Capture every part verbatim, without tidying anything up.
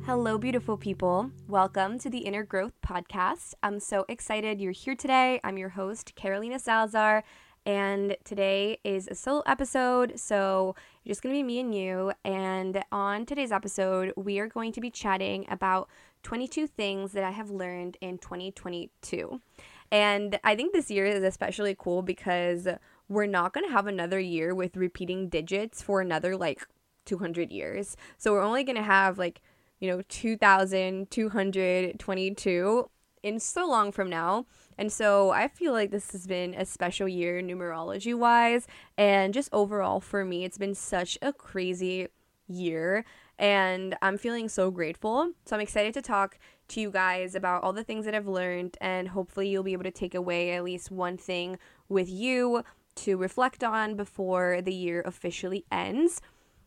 Hello, beautiful people. Welcome to the Inner Growth Podcast. I'm so excited you're here today. I'm your host, Carolina Salazar, and today is a solo episode, so it's just going to be me and you. And on today's episode, we are going to be chatting about twenty-two things that I have learned in twenty twenty-two. And I think this year is especially cool because we're not going to have another year with repeating digits for another like two hundred years. So we're only going to have like you know, two thousand two hundred twenty-two in so long from now. And so I feel like this has been a special year numerology wise. And just overall for me, it's been such a crazy year. And I'm feeling so grateful. So I'm excited to talk to you guys about all the things that I've learned. And hopefully you'll be able to take away at least one thing with you to reflect on before the year officially ends.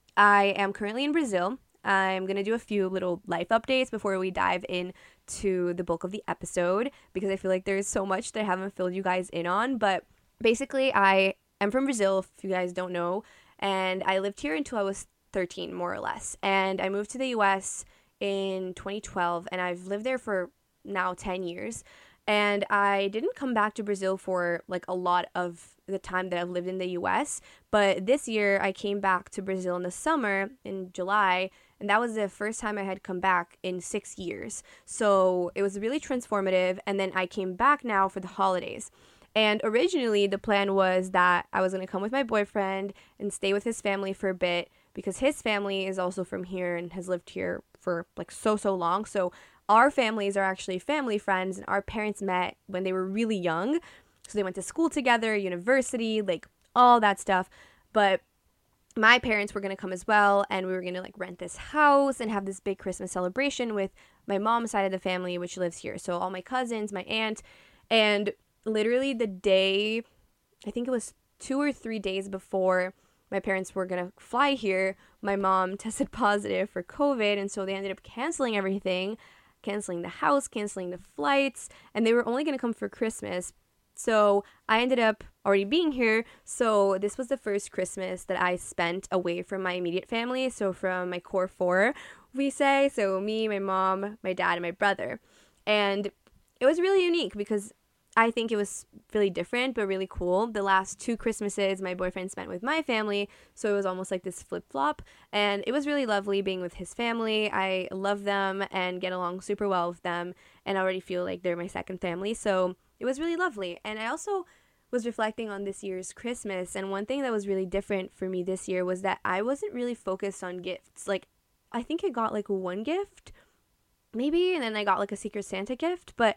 I am currently in Brazil. I'm going to do a few little life updates before we dive into the bulk of the episode because I feel like there's so much that I haven't filled you guys in on. But basically, I am from Brazil, if you guys don't know, and I lived here until I was thirteen, more or less. And I moved to the U S in twenty twelve, and I've lived there for now ten years. And I didn't come back to Brazil for like a lot of the time that I've lived in the U S, but this year I came back to Brazil in the summer in July, and that was the first time I had come back in six years. So it was really transformative, and then I came back now for the holidays. And originally the plan was that I was going to come with my boyfriend and stay with his family for a bit because his family is also from here and has lived here for like so, so long. So our families are actually family friends, and our parents met when they were really young. So they went to school together, university, like all that stuff. But my parents were going to come as well, and we were going to like rent this house and have this big Christmas celebration with my mom's side of the family, which lives here. So all my cousins, my aunt, and literally the day, I think it was two or three days before my parents were going to fly here, my mom tested positive for COVID, and so they ended up canceling everything. Canceling the house, canceling the flights, and they were only going to come for Christmas. So I ended up already being here. So this was the first Christmas that I spent away from my immediate family. So from my core four, we say. So me, my mom, my dad, and my brother. And it was really unique because I think it was really different, but really cool. The last two Christmases my boyfriend spent with my family, so it was almost like this flip-flop, and it was really lovely being with his family. I love them and get along super well with them, and I already feel like they're my second family, so it was really lovely. And I also was reflecting on this year's Christmas, and one thing that was really different for me this year was that I wasn't really focused on gifts. Like, I think I got like one gift, maybe, and then I got like a Secret Santa gift, but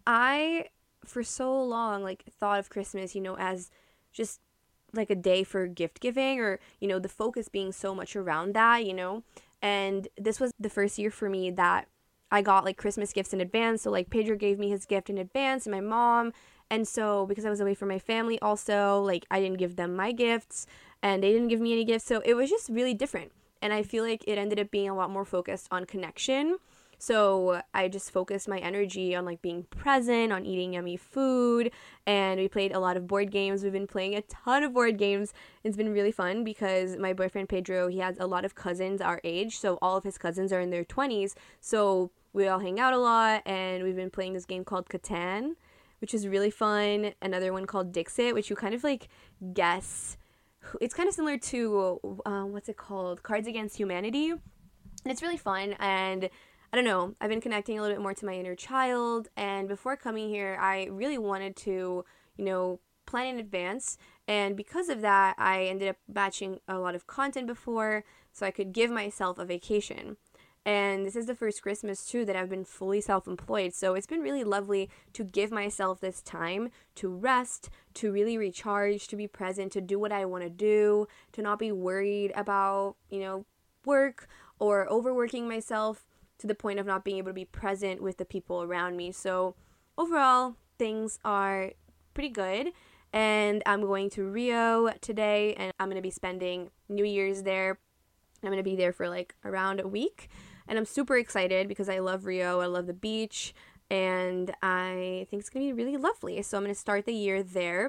I for so long like thought of Christmas, you know, as just like a day for gift giving, or you know, the focus being so much around that, you know. And this was the first year for me that I got like Christmas gifts in advance. So like Pedro gave me his gift in advance, and my mom, and so because I was away from my family also, like I didn't give them my gifts and they didn't give me any gifts, so it was just really different. And I feel like it ended up being a lot more focused on connection. So I just focused my energy on like being present, on eating yummy food, and we played a lot of board games. We've been playing a ton of board games. It's been really fun because my boyfriend Pedro, he has a lot of cousins our age, so all of his cousins are in their twenties. So we all hang out a lot, and we've been playing this game called Catan, which is really fun. Another one called Dixit, which you kind of like guess. It's kind of similar to, uh, what's it called? Cards Against Humanity. And it's really fun, and I don't know, I've been connecting a little bit more to my inner child, and before coming here, I really wanted to, you know, plan in advance, and because of that, I ended up batching a lot of content before, so I could give myself a vacation. And this is the first Christmas, too, that I've been fully self-employed, so it's been really lovely to give myself this time to rest, to really recharge, to be present, to do what I want to do, to not be worried about, you know, work or overworking myself to the point of not being able to be present with the people around me. So overall, things are pretty good. And I'm going to Rio today, and I'm going to be spending New Year's there. I'm going to be there for like around a week. And I'm super excited because I love Rio. I love the beach, and I think it's going to be really lovely. So I'm going to start the year there.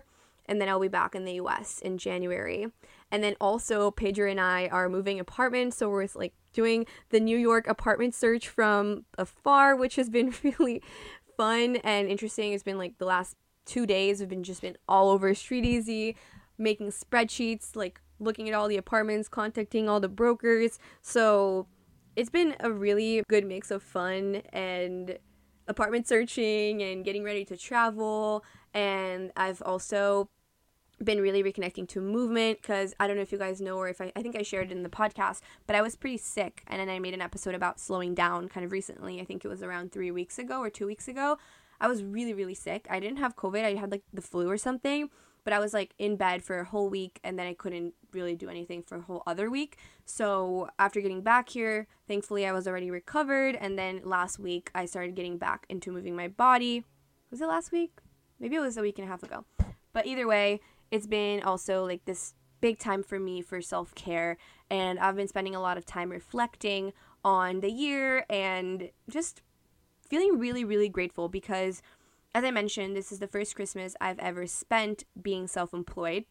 and then I'll be back in the U S in January. And then also Pedro and I are moving apartments, so we're like doing the New York apartment search from afar, which has been really fun and interesting. It's been like the last two days have been just been all over StreetEasy, making spreadsheets, like looking at all the apartments, contacting all the brokers. So it's been a really good mix of fun and apartment searching and getting ready to travel. And I've also been really reconnecting to movement, because I don't know if you guys know, or if I, I think I shared it in the podcast, but I was pretty sick, and then I made an episode about slowing down kind of recently. I think it was around three weeks ago or two weeks ago. I was really, really sick. I didn't have COVID. I had like the flu or something, but I was like in bed for a whole week, and then I couldn't really do anything for a whole other week. So after getting back here, thankfully I was already recovered, and then last week I started getting back into moving my body. Was it last week? Maybe it was a week and a half ago. But either way, it's been also like this big time for me for self-care, and I've been spending a lot of time reflecting on the year and just feeling really, really grateful, because as I mentioned, this is the first Christmas I've ever spent being self-employed,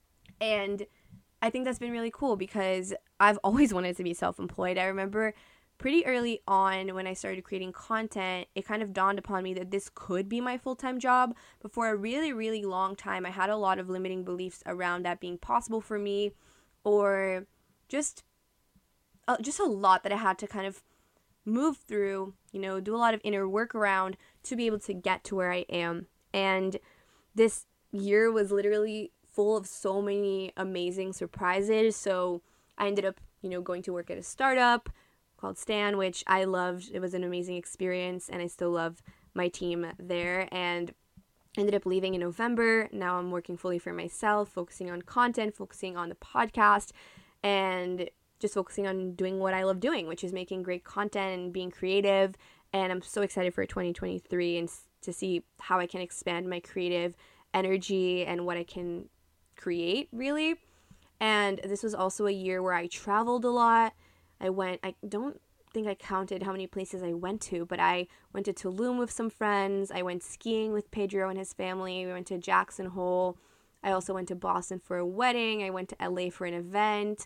and I think that's been really cool because I've always wanted to be self-employed. I remember pretty early on when I started creating content, it kind of dawned upon me that this could be my full-time job. But for a really, really long time, I had a lot of limiting beliefs around that being possible for me, or just, uh, just a lot that I had to kind of move through, you know, do a lot of inner work around to be able to get to where I am. And this year was literally full of so many amazing surprises. So I ended up, you know, going to work at a startup called Stan, which I loved. It was an amazing experience, and I still love my team there. And ended up leaving in November. Now I'm working fully for myself, focusing on content, focusing on the podcast, and just focusing on doing what I love doing, which is making great content and being creative. And I'm so excited for twenty twenty-three and to see how I can expand my creative energy and what I can create, really. And this was also a year where I traveled a lot. I went, I don't think I counted how many places I went to, but I went to Tulum with some friends. I went skiing with Pedro and his family. We went to Jackson Hole. I also went to Boston for a wedding. I went to L A for an event.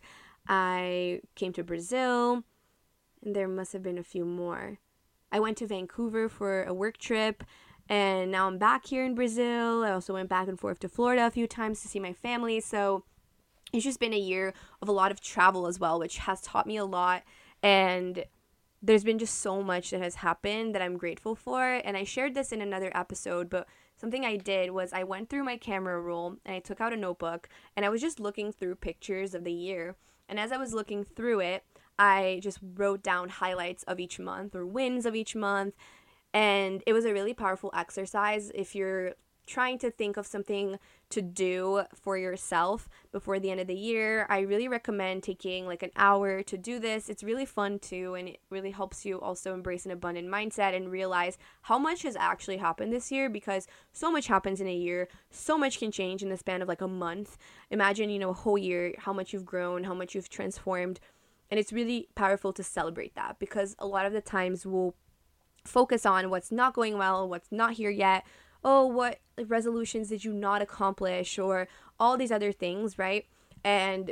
I came to Brazil, and there must have been a few more. I went to Vancouver for a work trip, and now I'm back here in Brazil. I also went back and forth to Florida a few times to see my family. So it's just been a year of a lot of travel as well, which has taught me a lot. And there's been just so much that has happened that I'm grateful for. And I shared this in another episode, but something I did was I went through my camera roll and I took out a notebook and I was just looking through pictures of the year. And as I was looking through it, I just wrote down highlights of each month or wins of each month. And it was a really powerful exercise if you're trying to think of something to do for yourself before the end of the year. I really recommend taking like an hour to do this. It's really fun too, and it really helps you also embrace an abundant mindset and realize how much has actually happened this year, because so much happens in a year. So much can change in the span of like a month. Imagine, you know, a whole year, how much you've grown, how much you've transformed. And it's really powerful to celebrate that, because a lot of the times we'll focus on what's not going well, what's not here yet. Oh, what resolutions did you not accomplish, or all these other things, right? And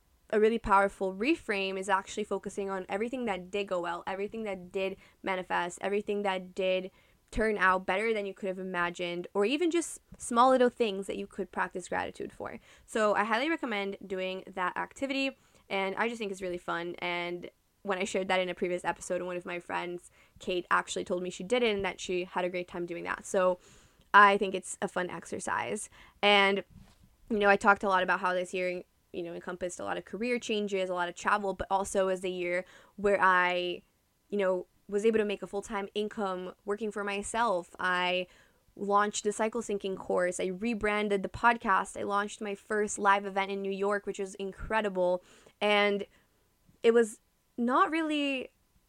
a really powerful reframe is actually focusing on everything that did go well, everything that did manifest, everything that did turn out better than you could have imagined, or even just small little things that you could practice gratitude for. So I highly recommend doing that activity, and I just think it's really fun. And when I shared that in a previous episode, one of my friends, Kate, actually told me she did it and that she had a great time doing that. So I think it's a fun exercise. And, you know, I talked a lot about how this year, you know, encompassed a lot of career changes, a lot of travel, but also as the year where I, you know, was able to make a full-time income working for myself. I launched the cycle syncing course. I rebranded the podcast. I launched my first live event in New York, which was incredible. And it was not really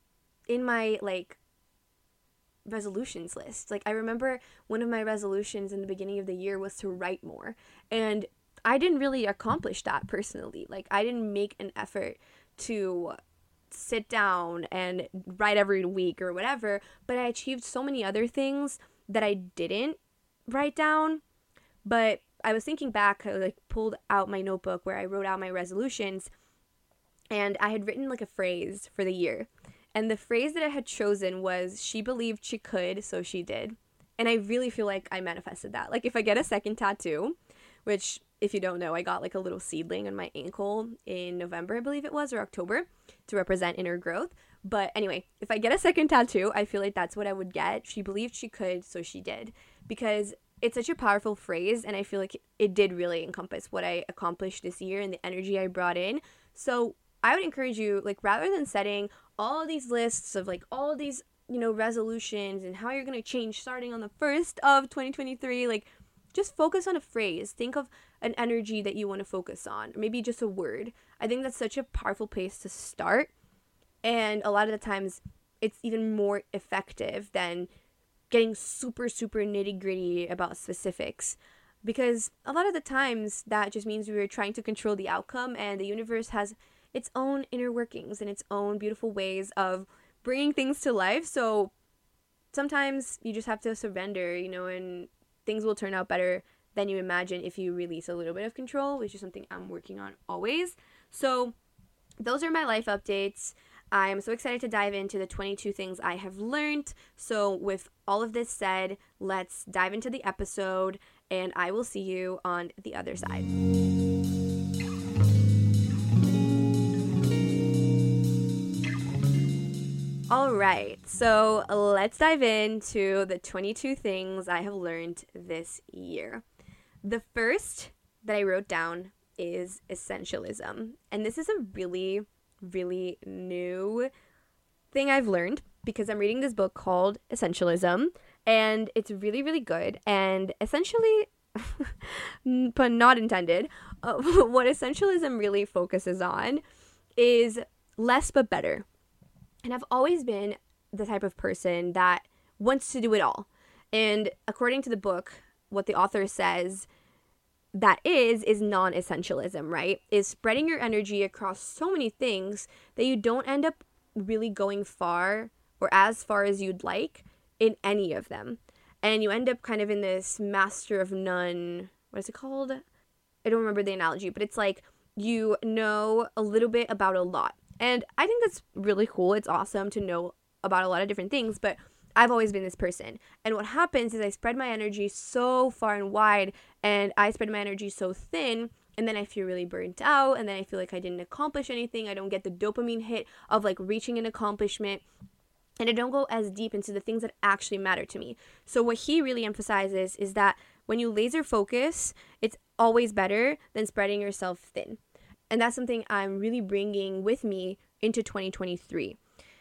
in my, like, resolutions list. Like, I remember one of my resolutions in the beginning of the year was to write more, and I didn't really accomplish that personally. Like, I didn't make an effort to sit down and write every week or whatever, but I achieved so many other things that I didn't write down. But I was thinking back, I like pulled out my notebook where I wrote out my resolutions, and I had written like a phrase for the year. And the phrase that I had chosen was, she believed she could, so she did. And I really feel like I manifested that. Like if I get a second tattoo, which if you don't know, I got like a little seedling on my ankle in November, I believe it was, or October, to represent inner growth. But anyway, if I get a second tattoo, I feel like that's what I would get. She believed she could, so she did. Because it's such a powerful phrase, and I feel like it did really encompass what I accomplished this year and the energy I brought in. So I would encourage you, like, rather than setting all these lists of like all these, you know, resolutions and how you're going to change starting on the first of twenty twenty-three, like, just focus on a phrase. Think of an energy that you want to focus on, or maybe just a word. I think that's such a powerful place to start. And a lot of the times it's even more effective than getting super, super nitty gritty about specifics. Because a lot of the times that just means we were trying to control the outcome, and the universe has its own inner workings and its own beautiful ways of bringing things to life. So sometimes you just have to surrender, you know, and things will turn out better than you imagine if you release a little bit of control, which is something I'm working on always. So those are my life updates. I'm so excited to dive into the twenty-two things I have learned. So with all of this said, let's dive into the episode, and I will see you on the other side. All right, so let's dive into the twenty-two things I have learned this year. The first that I wrote down is essentialism. And this is a really, really new thing I've learned because I'm reading this book called Essentialism, and it's really, really good. And essentially, pun not intended, uh, what essentialism really focuses on is less but better. And I've always been the type of person that wants to do it all. And according to the book, what the author says that is, is non-essentialism, right? Is spreading your energy across so many things that you don't end up really going far or as far as you'd like in any of them. And you end up kind of in this master of none, what is it called? I don't remember the analogy, but it's like you know a little bit about a lot. And I think that's really cool. It's awesome to know about a lot of different things, but I've always been this person. And what happens is I spread my energy so far and wide, and I spread my energy so thin, and then I feel really burnt out, and then I feel like I didn't accomplish anything. I don't get the dopamine hit of like reaching an accomplishment, and I don't go as deep into the things that actually matter to me. So what he really emphasizes is that when you laser focus, it's always better than spreading yourself thin. And that's something I'm really bringing with me into twenty twenty-three.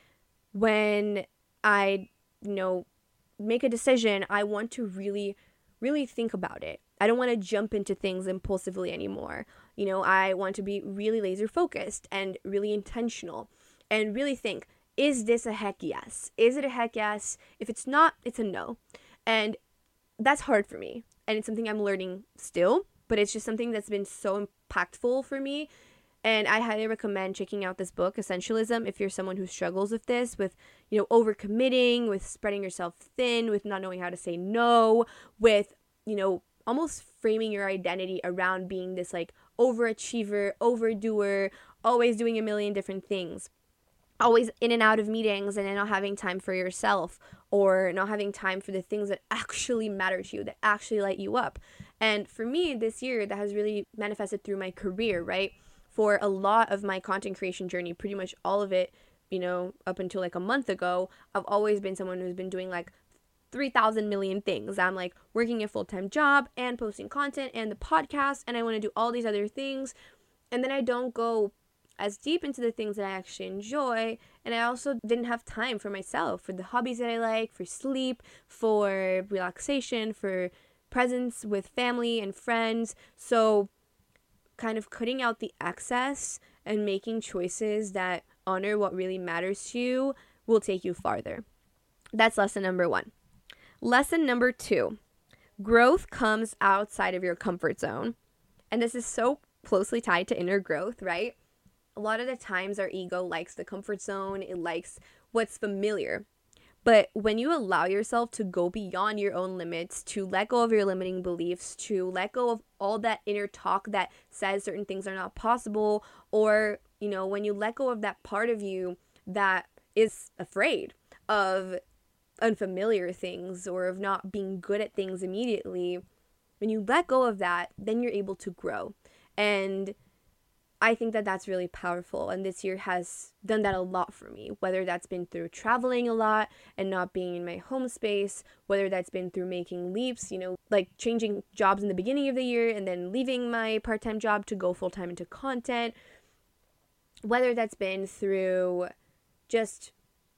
When I, you know, make a decision, I want to really, really think about it. I don't want to jump into things impulsively anymore. You know, I want to be really laser focused and really intentional and really think, is this a heck yes? Is it a heck yes? If it's not, it's a no. And that's hard for me. And it's something I'm learning still, but it's just something that's been so impactful for me. And I highly recommend checking out this book, Essentialism, if you're someone who struggles with this, with, you know, overcommitting, with spreading yourself thin, with not knowing how to say no, with, you know, almost framing your identity around being this like overachiever, overdoer, always doing a million different things, always in and out of meetings and then not having time for yourself, or not having time for the things that actually matter to you, that actually light you up. And for me this year, that has really manifested through my career, right? For a lot of my content creation journey, pretty much all of it, you know, up until like a month ago, I've always been someone who's been doing like three thousand million things. I'm like working a full-time job and posting content and the podcast, and I want to do all these other things. And then I don't go as deep into the things that I actually enjoy. And I also didn't have time for myself, for the hobbies that I like, for sleep, for relaxation, for presence with family and friends. So kind of cutting out the excess and making choices that honor what really matters to you will take you farther. That's lesson number one. Lesson number two, growth comes outside of your comfort zone. And this is so closely tied to inner growth, right? A lot of the times our ego likes the comfort zone. It likes what's familiar. But when you allow yourself to go beyond your own limits, to let go of your limiting beliefs, to let go of all that inner talk that says certain things are not possible, or, you know, when you let go of that part of you that is afraid of unfamiliar things or of not being good at things immediately, when you let go of that, then you're able to grow. And I think that that's really powerful, and this year has done that a lot for me, whether that's been through traveling a lot and not being in my home space, whether that's been through making leaps, you know, like changing jobs in the beginning of the year and then leaving my part-time job to go full-time into content, whether that's been through just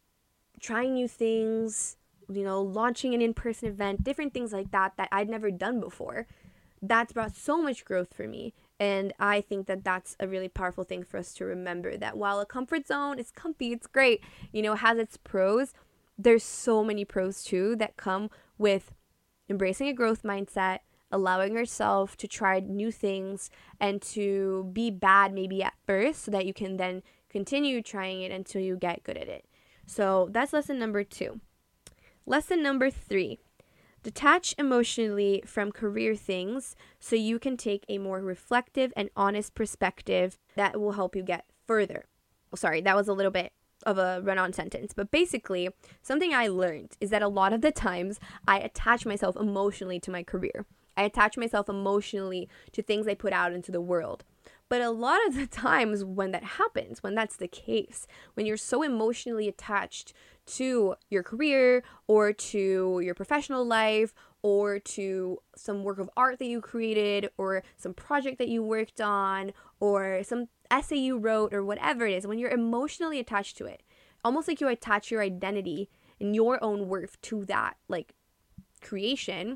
trying new things, you know, launching an in-person event, different things like that that I'd never done before. That's brought so much growth for me. And I think that that's a really powerful thing for us to remember, that while a comfort zone is comfy, it's great, you know, has its pros, there's so many pros too that come with embracing a growth mindset, allowing yourself to try new things and to be bad maybe at first so that you can then continue trying it until you get good at it. So that's lesson number two. Lesson number three. Detach emotionally from career things so you can take a more reflective and honest perspective that will help you get further. Oh, sorry, that was a little bit of a run-on sentence, but basically, something I learned is that a lot of the times I attach myself emotionally to my career. I attach myself emotionally to things I put out into the world. But a lot of the times when that happens, when that's the case, when you're so emotionally attached to your career or to your professional life or to some work of art that you created or some project that you worked on or some essay you wrote or whatever it is, when you're emotionally attached to it, almost like you attach your identity and your own worth to that like creation,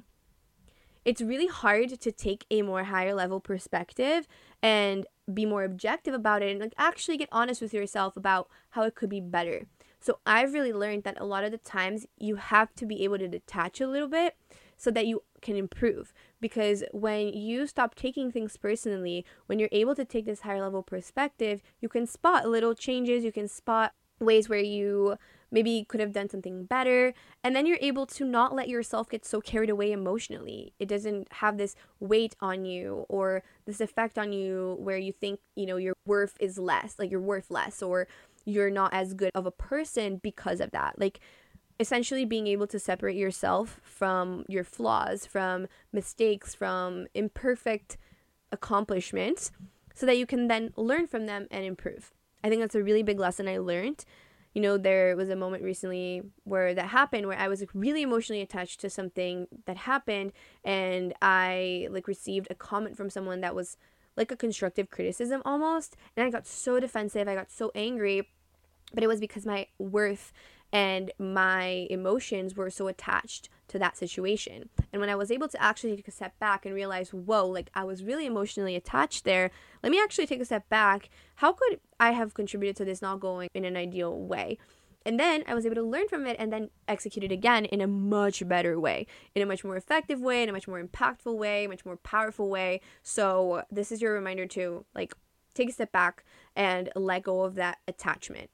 it's really hard to take a more higher level perspective and be more objective about it and like actually get honest with yourself about how it could be better. So I've really learned that a lot of the times you have to be able to detach a little bit so that you can improve. Because when you stop taking things personally, when you're able to take this higher level perspective, you can spot little changes, you can spot ways where you maybe could have done something better, and then you're able to not let yourself get so carried away emotionally. It doesn't have this weight on you or this effect on you where you think, you know, your worth is less, like you're worth less, or you're not as good of a person because of that. Like essentially being able to separate yourself from your flaws, from mistakes, from imperfect accomplishments, so that you can then learn from them and improve. I think that's a really big lesson I learned. You know, there was a moment recently where that happened, where I was like really emotionally attached to something that happened, and I like received a comment from someone that was like a constructive criticism almost, and I got so defensive, I got so angry, but it was because my worth and my emotions were so attached to that situation. And when I was able to actually take a step back and realize, whoa, like I was really emotionally attached there, let me actually take a step back. How could I have contributed to this not going in an ideal way? And then I was able to learn from it and then execute it again in a much better way, in a much more effective way, in a much more impactful way, a much more powerful way. So this is your reminder to like take a step back and let go of that attachment.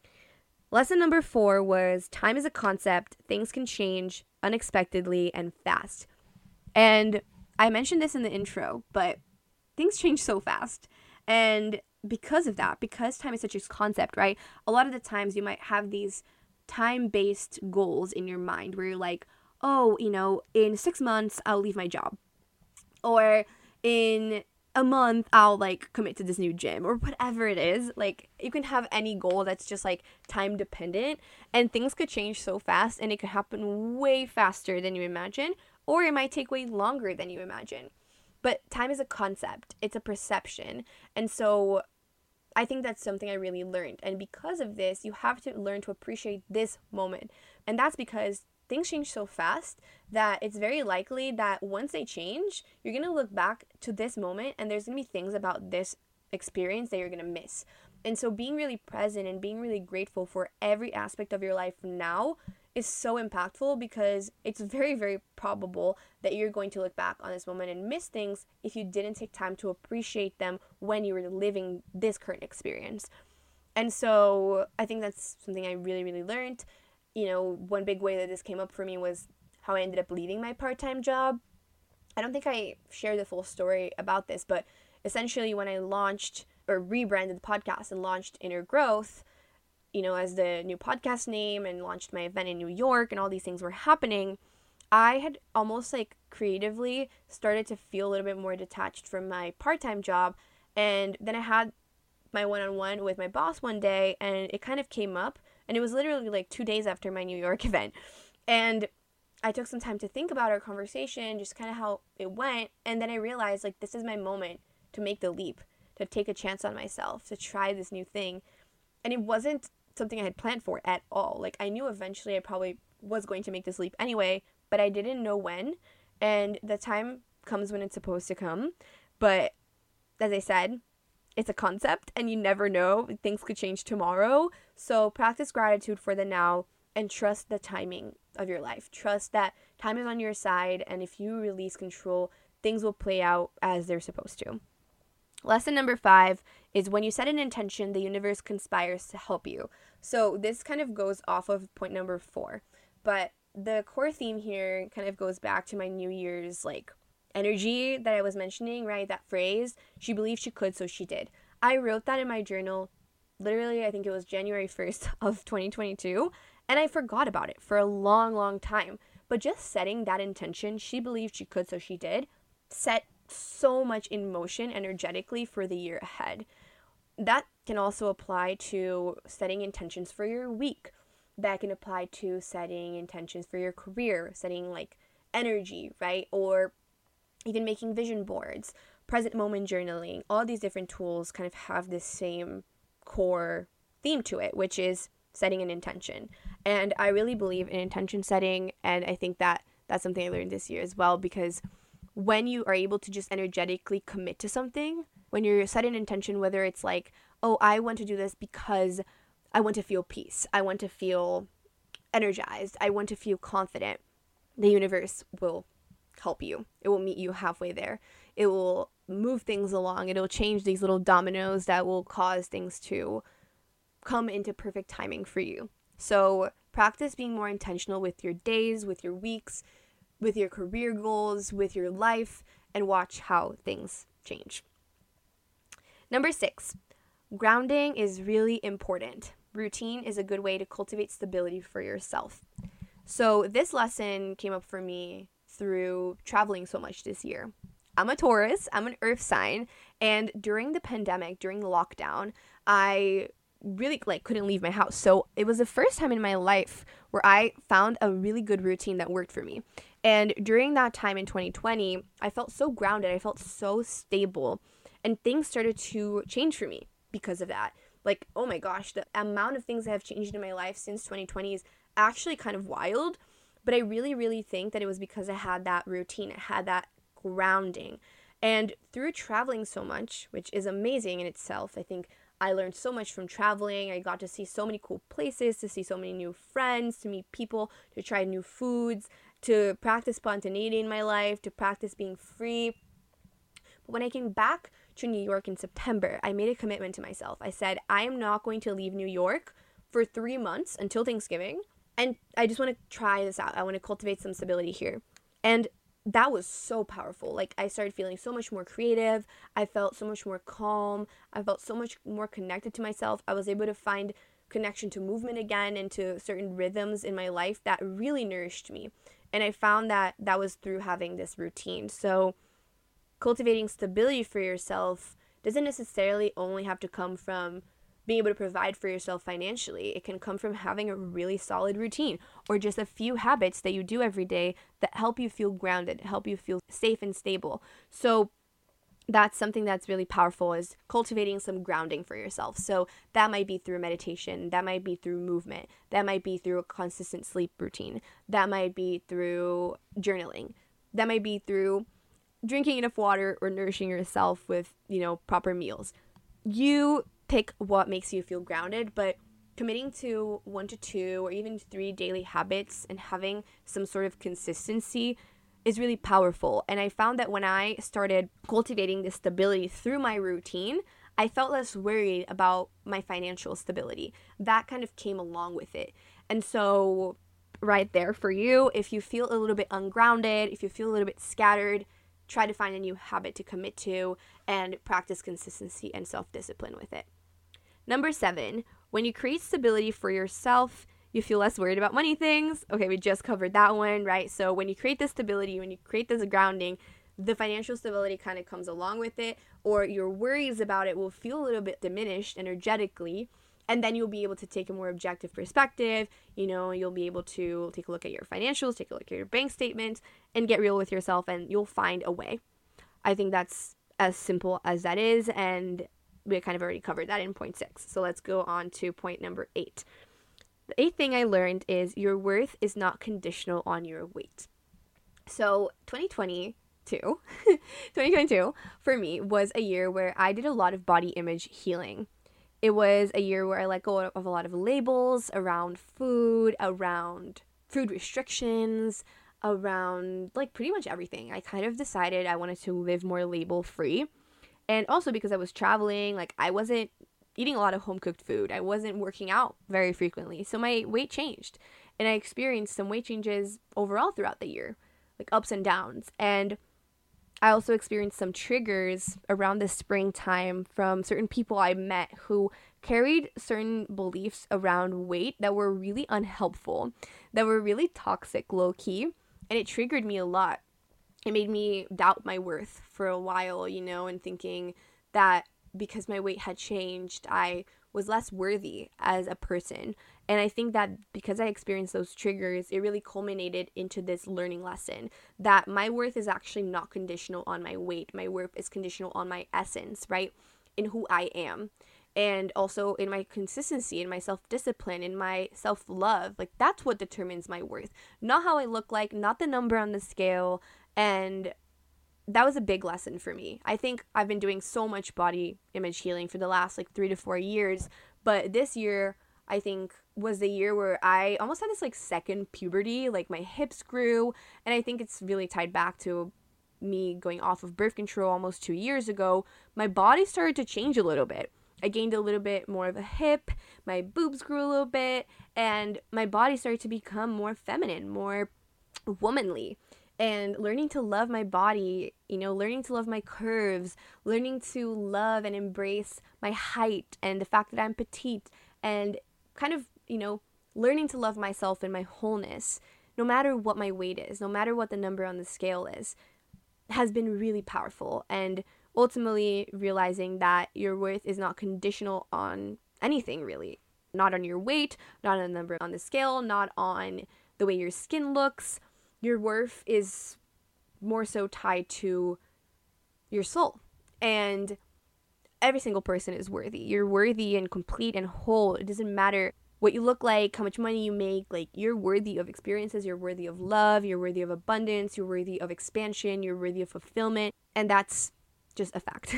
Lesson number four was time is a concept. Things can change unexpectedly and fast. And I mentioned this in the intro, but things change so fast. And because of that, because time is such a concept, right? A lot of the times you might have these time-based goals in your mind where you're like, oh, you know, in six months, I'll leave my job. Or in a month I'll like commit to this new gym, or whatever it is. Like you can have any goal that's just like time dependent, and things could change so fast, and it could happen way faster than you imagine, or it might take way longer than you imagine. But time is a concept, it's a perception. And so I think that's something I really learned, and because of this you have to learn to appreciate this moment. And that's because things change so fast that it's very likely that once they change, you're going to look back to this moment and there's going to be things about this experience that you're going to miss. And so being really present and being really grateful for every aspect of your life now is so impactful, because it's very, very probable that you're going to look back on this moment and miss things if you didn't take time to appreciate them when you were living this current experience. And so I think that's something I really, really learned. you know, one big way that this came up for me was how I ended up leaving my part-time job. I don't think I shared the full story about this, but essentially when I launched or rebranded the podcast and launched Inner Growth, you know, as the new podcast name, and launched my event in New York and all these things were happening, I had almost like creatively started to feel a little bit more detached from my part-time job. And then I had my one-on-one with my boss one day, and it kind of came up, and it was literally like two days after my New York event. And I took some time to think about our conversation, just kind of how it went. And then I realized, like, this is my moment to make the leap, to take a chance on myself, to try this new thing. And it wasn't something I had planned for at all. Like, I knew eventually I probably was going to make this leap anyway, but I didn't know when. And the time comes when it's supposed to come. But as I said, it's a concept and you never know. Things could change tomorrow. So practice gratitude for the now and trust the timing of your life. Trust that time is on your side, and if you release control, things will play out as they're supposed to. Lesson number five is when you set an intention, the universe conspires to help you. So this kind of goes off of point number four, but the core theme here kind of goes back to my New Year's like energy that I was mentioning, right? That phrase, she believed she could, so she did. I wrote that in my journal, literally, I think it was January first of twenty twenty-two, and I forgot about it for a long, long time. But just setting that intention, she believed she could, so she did, set so much in motion energetically for the year ahead. That can also apply to setting intentions for your week. That can apply to setting intentions for your career, setting like energy, right? Or even making vision boards, present moment journaling. All these different tools kind of have this same core theme to it, which is setting an intention. And I really believe in intention setting, and I think that that's something I learned this year as well, because when you are able to just energetically commit to something, when you set an intention, whether it's like, oh, I want to do this because I want to feel peace, I want to feel energized, I want to feel confident, the universe will help you. It will meet you halfway there. It will move things along. It'll change these little dominoes that will cause things to come into perfect timing for you. So practice being more intentional with your days, with your weeks, with your career goals, with your life, and watch how things change. Number six, grounding is really important. Routine is a good way to cultivate stability for yourself. So this lesson came up for me through traveling so much this year. I'm a Taurus, I'm an earth sign, and during the pandemic, during the lockdown, I really like couldn't leave my house. So it was the first time in my life where I found a really good routine that worked for me. And during that time in twenty twenty, I felt so grounded, I felt so stable, and things started to change for me because of that. Like, oh my gosh, the amount of things that have changed in my life since twenty twenty is actually kind of wild. But I really, really think that it was because I had that routine. I had that grounding. And through traveling so much, which is amazing in itself, I think I learned so much from traveling. I got to see so many cool places, to see so many new friends, to meet people, to try new foods, to practice spontaneity in my life, to practice being free. But when I came back to New York in September, I made a commitment to myself. I said, I am not going to leave New York for three months until Thanksgiving. And I just want to try this out. I want to cultivate some stability here. And that was so powerful. Like, I started feeling so much more creative. I felt so much more calm. I felt so much more connected to myself. I was able to find connection to movement again and to certain rhythms in my life that really nourished me. And I found that that was through having this routine. So cultivating stability for yourself doesn't necessarily only have to come from being able to provide for yourself financially. It can come from having a really solid routine or just a few habits that you do every day that help you feel grounded, help you feel safe and stable. So that's something that's really powerful, is cultivating some grounding for yourself. So that might be through meditation, that might be through movement, that might be through a consistent sleep routine, that might be through journaling, that might be through drinking enough water or nourishing yourself with, you know, proper meals. You pick what makes you feel grounded, but committing to one to two or even three daily habits and having some sort of consistency is really powerful. And I found that when I started cultivating this stability through my routine, I felt less worried about my financial stability. That kind of came along with it. And so right there for you, if you feel a little bit ungrounded, if you feel a little bit scattered, try to find a new habit to commit to and practice consistency and self-discipline with it. Number seven, when you create stability for yourself, you feel less worried about money things. Okay, we just covered that one, right? So when you create this stability, when you create this grounding, the financial stability kind of comes along with it, or your worries about it will feel a little bit diminished energetically, and then you'll be able to take a more objective perspective. You know, you'll be able to take a look at your financials, take a look at your bank statement, and get real with yourself, and you'll find a way. I think that's as simple as that is, and we kind of already covered that in point six. So let's go on to point number eight. The eighth thing I learned is your worth is not conditional on your weight. So twenty twenty-two, twenty twenty-two for me was a year where I did a lot of body image healing. It was a year where I let go of a lot of labels around food, around food restrictions, around like pretty much everything. I kind of decided I wanted to live more label free. And also because I was traveling, like I wasn't eating a lot of home cooked food. I wasn't working out very frequently. So my weight changed. And I experienced some weight changes overall throughout the year, like ups and downs. And I also experienced some triggers around the springtime from certain people I met who carried certain beliefs around weight that were really unhelpful, that were really toxic, low-key, and it triggered me a lot. It made me doubt my worth for a while, you know, and thinking that because my weight had changed, I was less worthy as a person. And I think that because I experienced those triggers, it really culminated into this learning lesson that my worth is actually not conditional on my weight. My worth is conditional on my essence, right? In who I am. And also in my consistency, in my self-discipline, in my self-love. Like that's what determines my worth. Not how I look like, not the number on the scale. And that was a big lesson for me. I think I've been doing so much body image healing for the last like three to four years. But this year, I think, was the year where I almost had this like second puberty. Like my hips grew. And I think it's really tied back to me going off of birth control almost two years ago. My body started to change a little bit. I gained a little bit more of a hip, my boobs grew a little bit, and my body started to become more feminine, more womanly. And learning to love my body, you know, learning to love my curves, learning to love and embrace my height and the fact that I'm petite, and kind of, you know, learning to love myself and my wholeness, no matter what my weight is, no matter what the number on the scale is, has been really powerful. And ultimately realizing that your worth is not conditional on anything, really. Not on your weight, not on the number on the scale, not on the way your skin looks. Your worth is more so tied to your soul. And every single person is worthy. You're worthy and complete and whole. It doesn't matter what you look like, how much money you make. Like, you're worthy of experiences. You're worthy of love. You're worthy of abundance. You're worthy of expansion. You're worthy of fulfillment. And that's just a fact.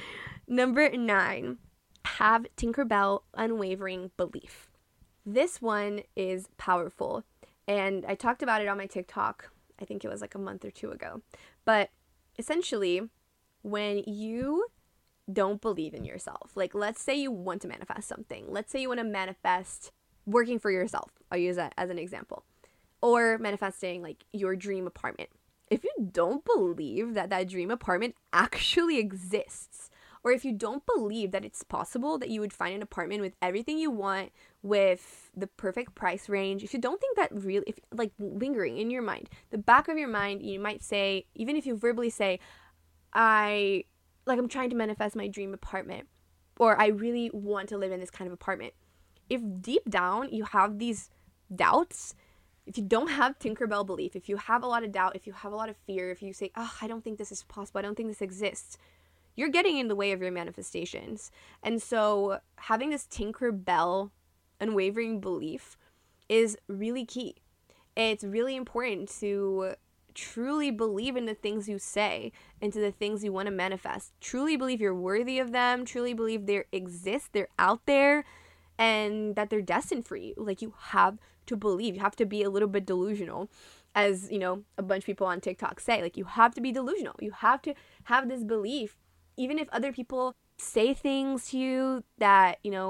Number nine, have Tinkerbell unwavering belief. This one is powerful. And I talked about it on my TikTok. I think it was like a month or two ago. But essentially, when you don't believe in yourself, like let's say you want to manifest something. Let's say you want to manifest working for yourself. I'll use that as an example. Or manifesting like your dream apartment. If you don't believe that that dream apartment actually exists, or if you don't believe that it's possible that you would find an apartment with everything you want, with the perfect price range, if you don't think that really, if like lingering in your mind, the back of your mind, you might say, even if you verbally say, I, like I'm trying to manifest my dream apartment, or I really want to live in this kind of apartment. If deep down you have these doubts, if you don't have Tinkerbell belief, if you have a lot of doubt, if you have a lot of fear, if you say, oh, I don't think this is possible, I don't think this exists, you're getting in the way of your manifestations. And so having this Tinkerbell unwavering belief is really key. It's really important to truly believe in the things you say, into the things you want to manifest. Truly believe you're worthy of them, truly believe they exist, they're out there, and that they're destined for you. Like, you have to believe. You have to be a little bit delusional, as, you know, a bunch of people on TikTok say. Like, you have to be delusional. You have to have this belief, even if other people say things to you that, you know,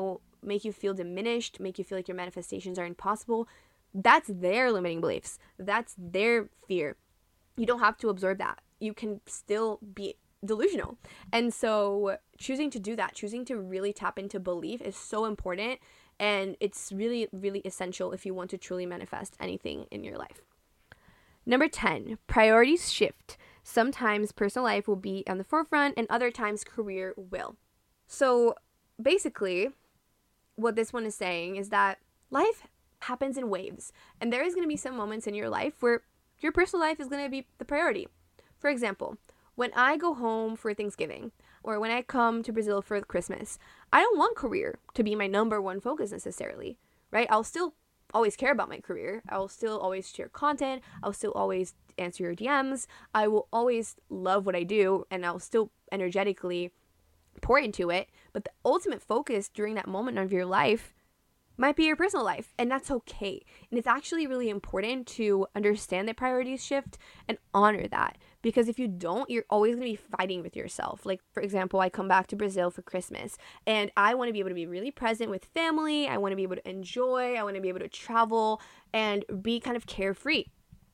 make you feel diminished, make you feel like your manifestations are impossible, that's their limiting beliefs. That's their fear. You don't have to absorb that. You can still be delusional. And so choosing to do that, choosing to really tap into belief is so important. And it's really, really essential if you want to truly manifest anything in your life. Number ten, priorities shift. Sometimes personal life will be on the forefront and other times career will. So basically, what this one is saying is that life happens in waves. And there is going to be some moments in your life where your personal life is going to be the priority. For example, when I go home for Thanksgiving or when I come to Brazil for Christmas, I don't want career to be my number one focus necessarily, right? I'll still always care about my career. I'll still always share content. I'll still always answer your D Ms. I will always love what I do and I'll still energetically pour into it. But the ultimate focus during that moment of your life might be your personal life, and that's okay. And it's actually really important to understand that priorities shift and honor that, because if you don't, you're always going to be fighting with yourself. Like, for example, I come back to Brazil for Christmas and I want to be able to be really present with family. I want to be able to enjoy. I want to be able to travel and be kind of carefree.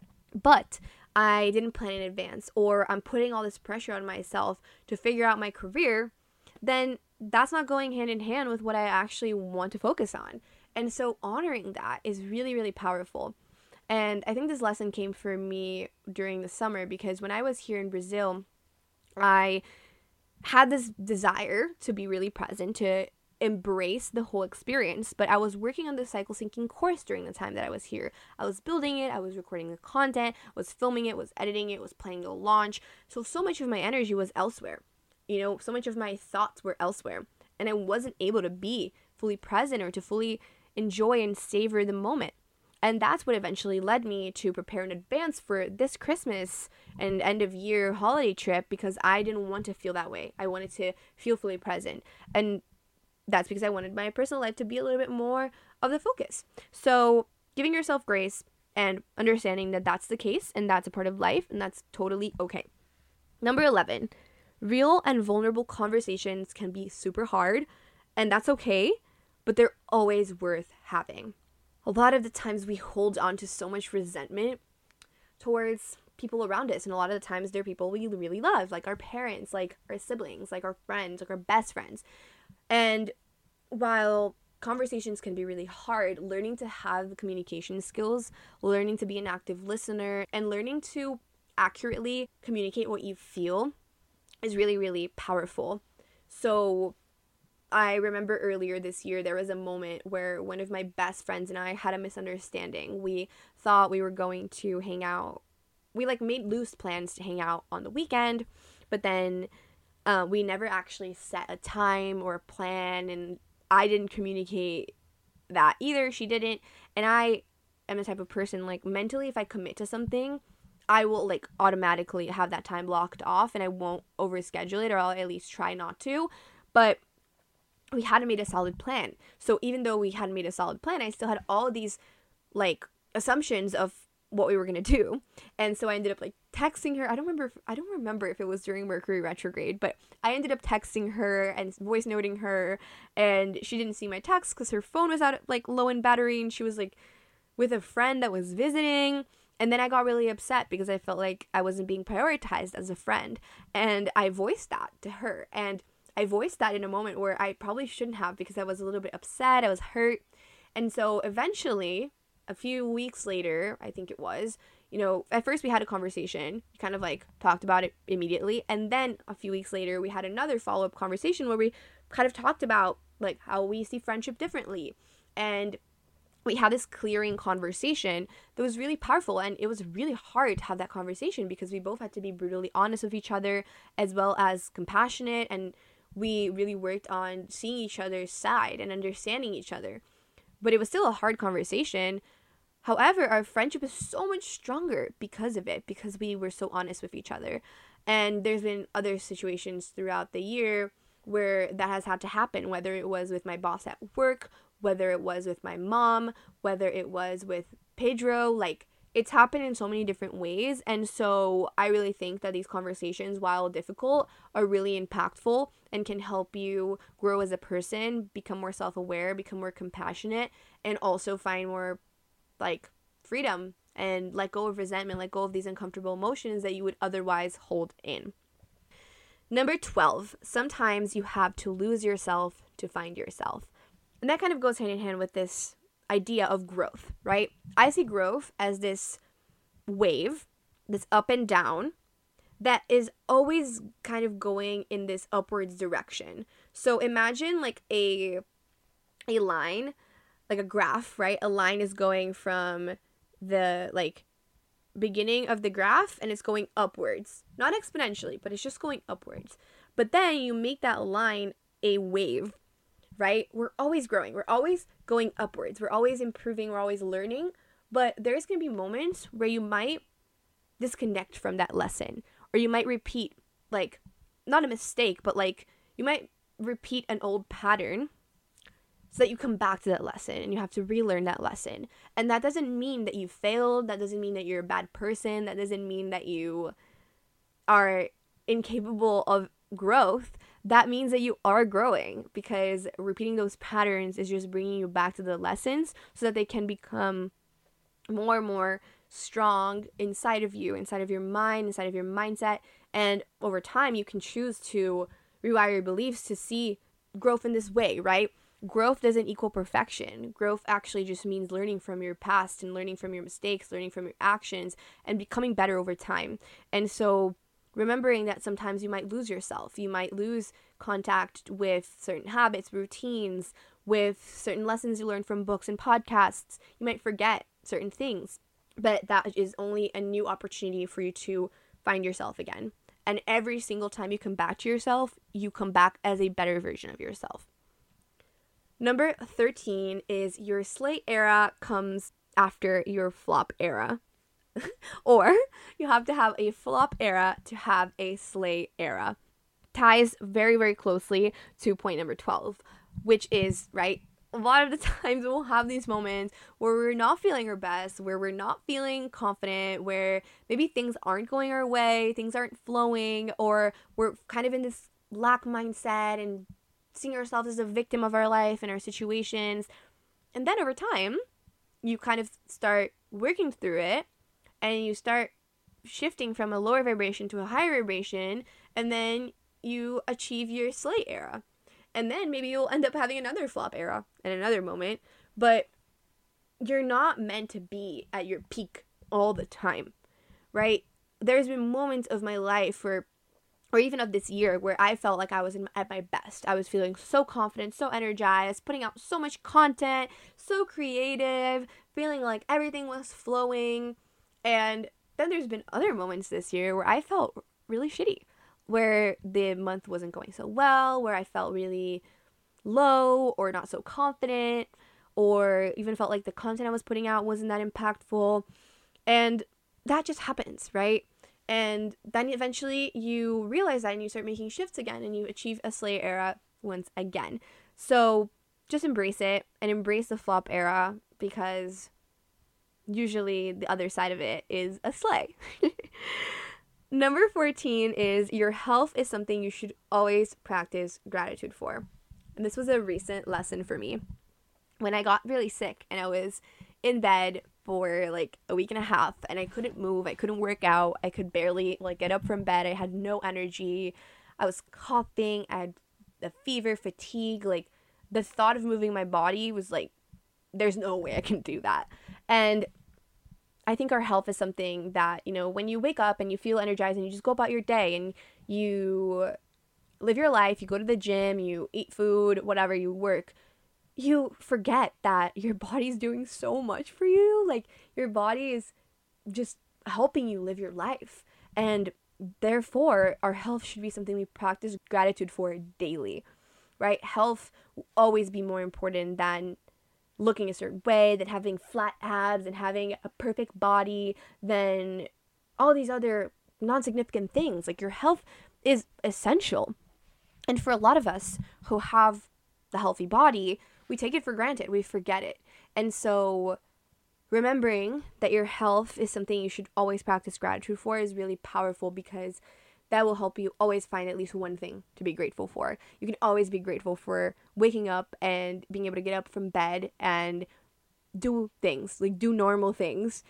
But I didn't plan in advance, or I'm putting all this pressure on myself to figure out my career, then that's not going hand in hand with what I actually want to focus on. And so honoring that is really, really powerful. And I think this lesson came for me during the summer, because when I was here in Brazil, I had this desire to be really present, to embrace the whole experience. But I was working on the cycle syncing course during the time that I was here. I was building it, I was recording the content, was filming it, was editing it, was planning the launch. So, so much of my energy was elsewhere. You know, so much of my thoughts were elsewhere. And I wasn't able to be fully present or to fully enjoy and savor the moment. And that's what eventually led me to prepare in advance for this Christmas and end of year holiday trip, because I didn't want to feel that way. I wanted to feel fully present. And that's because I wanted my personal life to be a little bit more of the focus. So giving yourself grace and understanding that that's the case and that's a part of life and that's totally okay. Number eleven, real and vulnerable conversations can be super hard, and that's okay, but they're always worth having. A lot of the times we hold on to so much resentment towards people around us, and a lot of the times they're people we really love, like our parents, like our siblings, like our friends, like our best friends. And while conversations can be really hard, learning to have the communication skills, learning to be an active listener, and learning to accurately communicate what you feel is really, really powerful. So I remember earlier this year, there was a moment where one of my best friends and I had a misunderstanding. We thought we were going to hang out. We like made loose plans to hang out on the weekend, but then uh, we never actually set a time or a plan, and I didn't communicate that either. She didn't. And I am the type of person, like, mentally, if I commit to something, I will like automatically have that time blocked off and I won't overschedule it, or I'll at least try not to. But we hadn't made a solid plan. So even though we hadn't made a solid plan, I still had all of these like assumptions of what we were going to do. And so I ended up like texting her. I don't remember if, I don't remember if it was during Mercury retrograde, but I ended up texting her and voice noting her, and she didn't see my text because her phone was out like low in battery, and she was like with a friend that was visiting. And then I got really upset because I felt like I wasn't being prioritized as a friend. And I voiced that to her. And I voiced that in a moment where I probably shouldn't have, because I was a little bit upset. I was hurt. And so eventually, a few weeks later, I think it was, you know, at first we had a conversation, we kind of like talked about it immediately. And then a few weeks later, we had another follow-up conversation where we kind of talked about like how we see friendship differently. And we had this clearing conversation that was really powerful, and it was really hard to have that conversation because we both had to be brutally honest with each other as well as compassionate, and we really worked on seeing each other's side and understanding each other. But it was still a hard conversation. However, our friendship is so much stronger because of it, because we were so honest with each other. And there's been other situations throughout the year where that has had to happen, whether it was with my boss at work, whether it was with my mom, whether it was with Pedro. Like, it's happened in so many different ways. And so I really think that these conversations, while difficult, are really impactful and can help you grow as a person, become more self-aware, become more compassionate, and also find more like freedom and let go of resentment, let go of these uncomfortable emotions that you would otherwise hold in. Number twelve, sometimes you have to lose yourself to find yourself. And that kind of goes hand in hand with this idea of growth, right? I see growth as this wave, this up and down, that is always kind of going in this upwards direction. So imagine like a a line, like a graph, right? A line is going from the like beginning of the graph and it's going upwards. Not exponentially, but it's just going upwards. But then you make that line a wave, right? We're always growing. We're always going upwards. We're always improving. We're always learning. But there's going to be moments where you might disconnect from that lesson, or you might repeat, like, not a mistake, but like you might repeat an old pattern so that you come back to that lesson and you have to relearn that lesson. And that doesn't mean that you failed. That doesn't mean that you're a bad person. That doesn't mean that you are incapable of growth. That means that you are growing, because repeating those patterns is just bringing you back to the lessons so that they can become more and more strong inside of you, inside of your mind, inside of your mindset. And over time, you can choose to rewire your beliefs to see growth in this way, right? Growth doesn't equal perfection. Growth actually just means learning from your past and learning from your mistakes, learning from your actions, and becoming better over time. And so remembering that sometimes you might lose yourself. You might lose contact with certain habits, routines, with certain lessons you learned from books and podcasts. You might forget certain things, but that is only a new opportunity for you to find yourself again. And every single time you come back to yourself, you come back as a better version of yourself. Number thirteen is your slay era comes after your flop era. Or you have to have a flop era to have a slay era. Ties very, very closely to point number twelve, which is, right, a lot of the times we'll have these moments where we're not feeling our best, where we're not feeling confident, where maybe things aren't going our way, things aren't flowing, or we're kind of in this lack mindset and seeing ourselves as a victim of our life and our situations. And then over time, you kind of start working through it, and you start shifting from a lower vibration to a higher vibration, and then you achieve your slay era. And then maybe you'll end up having another flop era at another moment, but you're not meant to be at your peak all the time, right? There's been moments of my life where, or even of this year, where I felt like I was in, at my best. I was feeling so confident, so energized, putting out so much content, so creative, feeling like everything was flowing. And then there's been other moments this year where I felt really shitty, where the month wasn't going so well, where I felt really low or not so confident, or even felt like the content I was putting out wasn't that impactful. And that just happens, right? And then eventually you realize that and you start making shifts again and you achieve a slay era once again. So just embrace it and embrace the flop era, because usually the other side of it is a slay. Number fourteen is your health is something you should always practice gratitude for. And this was a recent lesson for me. When I got really sick and I was in bed for like a week and a half and I couldn't move, I couldn't work out, I could barely like get up from bed, I had no energy, I was coughing, I had a fever, fatigue, like the thought of moving my body was like, there's no way I can do that. And I think our health is something that, you know, when you wake up and you feel energized and you just go about your day and you live your life, you go to the gym, you eat food, whatever, you work, you forget that your body's doing so much for you. Like, your body is just helping you live your life. And therefore, our health should be something we practice gratitude for daily, right? Health will always be more important than looking a certain way, than having flat abs and having a perfect body, than all these other non-significant things. Like, your health is essential. And for a lot of us who have the healthy body, we take it for granted. We forget it. And so remembering that your health is something you should always practice gratitude for is really powerful, because that will help you always find at least one thing to be grateful for. You can always be grateful for waking up and being able to get up from bed and do things, like do normal things,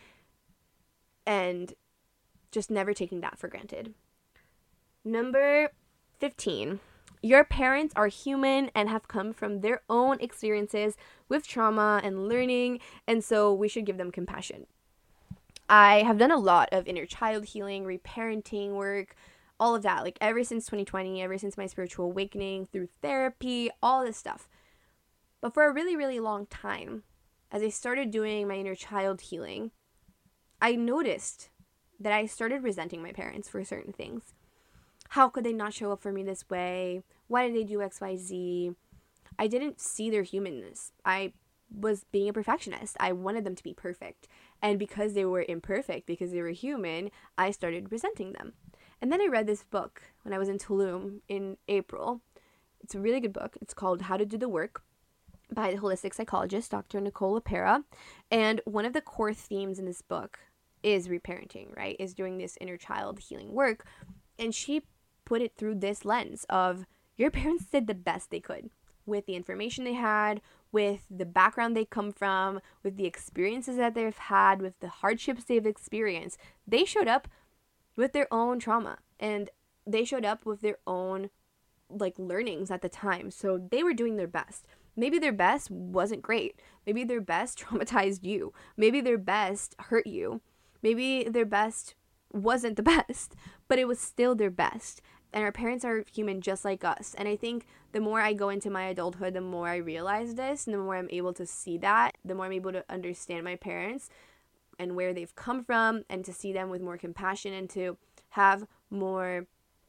and just never taking that for granted. Number fifteen. Your parents are human and have come from their own experiences with trauma and learning, and so we should give them compassion. I have done a lot of inner child healing, reparenting work, all of that, like ever since twenty twenty, ever since my spiritual awakening, through therapy, all this stuff. But for a really, really long time, as I started doing my inner child healing, I noticed that I started resenting my parents for certain things. How could they not show up for me this way? Why did they do X, Y, Z? I didn't see their humanness. I was being a perfectionist. I wanted them to be perfect. And because they were imperfect, because they were human, I started resenting them. And then I read this book when I was in Tulum in April. It's a really good book. It's called How to Do the Work by the holistic psychologist, Doctor Nicole LePera. And one of the core themes in this book is reparenting, right? Is doing this inner child healing work. And she put it through this lens of your parents did the best they could with the information they had, with the background they come from, with the experiences that they've had, with the hardships they've experienced. They showed up with their own trauma, and they showed up with their own like learnings at the time. So they were doing their best. Maybe their best wasn't great. Maybe their best traumatized you. Maybe their best hurt you. Maybe their best wasn't the best, but it was still their best. And our parents are human just like us. And I think the more I go into my adulthood, the more I realize this, and the more I'm able to see that, the more I'm able to understand my parents and where they've come from, and to see them with more compassion, and to have more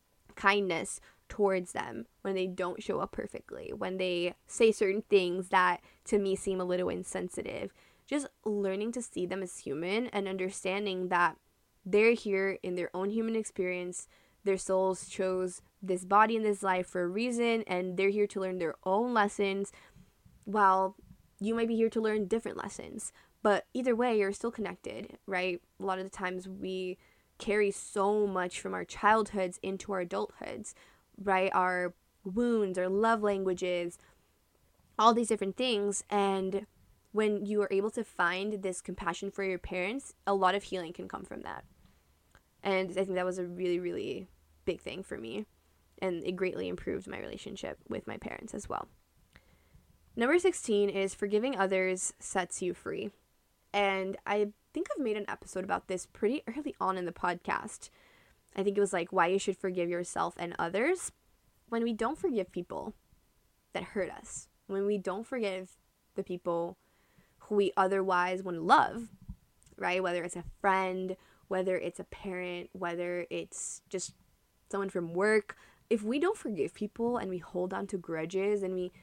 kindness towards them when they don't show up perfectly, when they say certain things that to me seem a little insensitive. Just learning to see them as human and understanding that they're here in their own human experience. Their souls chose this body in this life for a reason, and they're here to learn their own lessons, while you might be here to learn different lessons. But either way, you're still connected, right? A lot of the times we carry so much from our childhoods into our adulthoods, right? Our wounds, our love languages, all these different things. And when you are able to find this compassion for your parents, a lot of healing can come from that. And I think that was a really, really big thing for me. And it greatly improved my relationship with my parents as well. Number sixteen is forgiving others sets you free. And I think I've made an episode about this pretty early on in the podcast. I think it was like why you should forgive yourself and others. When we don't forgive people that hurt us, when we don't forgive the people who we otherwise want to love, right? Whether it's a friend, whether it's a parent, whether it's just someone from work. If we don't forgive people and we hold on to grudges and we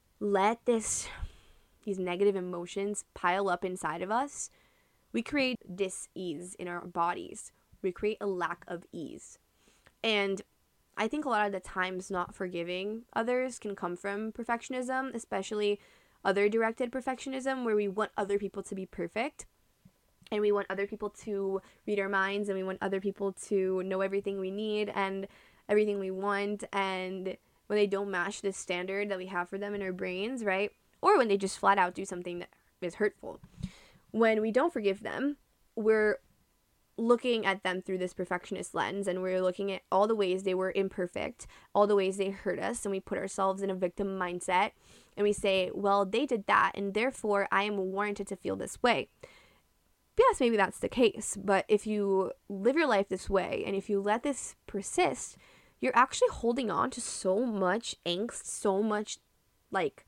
let this these negative emotions pile up inside of us, we create dis-ease in our bodies. We create a lack of ease. And I think a lot of the times not forgiving others can come from perfectionism, especially other directed perfectionism, where we want other people to be perfect. And we want other people to read our minds, and we want other people to know everything we need and everything we want. And when they don't match this standard that we have for them in our brains, right? Or when they just flat out do something that is hurtful. When we don't forgive them, we're looking at them through this perfectionist lens, and we're looking at all the ways they were imperfect, all the ways they hurt us, and we put ourselves in a victim mindset, and we say, well, they did that, and therefore I am warranted to feel this way. Yes, maybe that's the case, but if you live your life this way, and if you let this persist, you're actually holding on to so much angst, so much, like,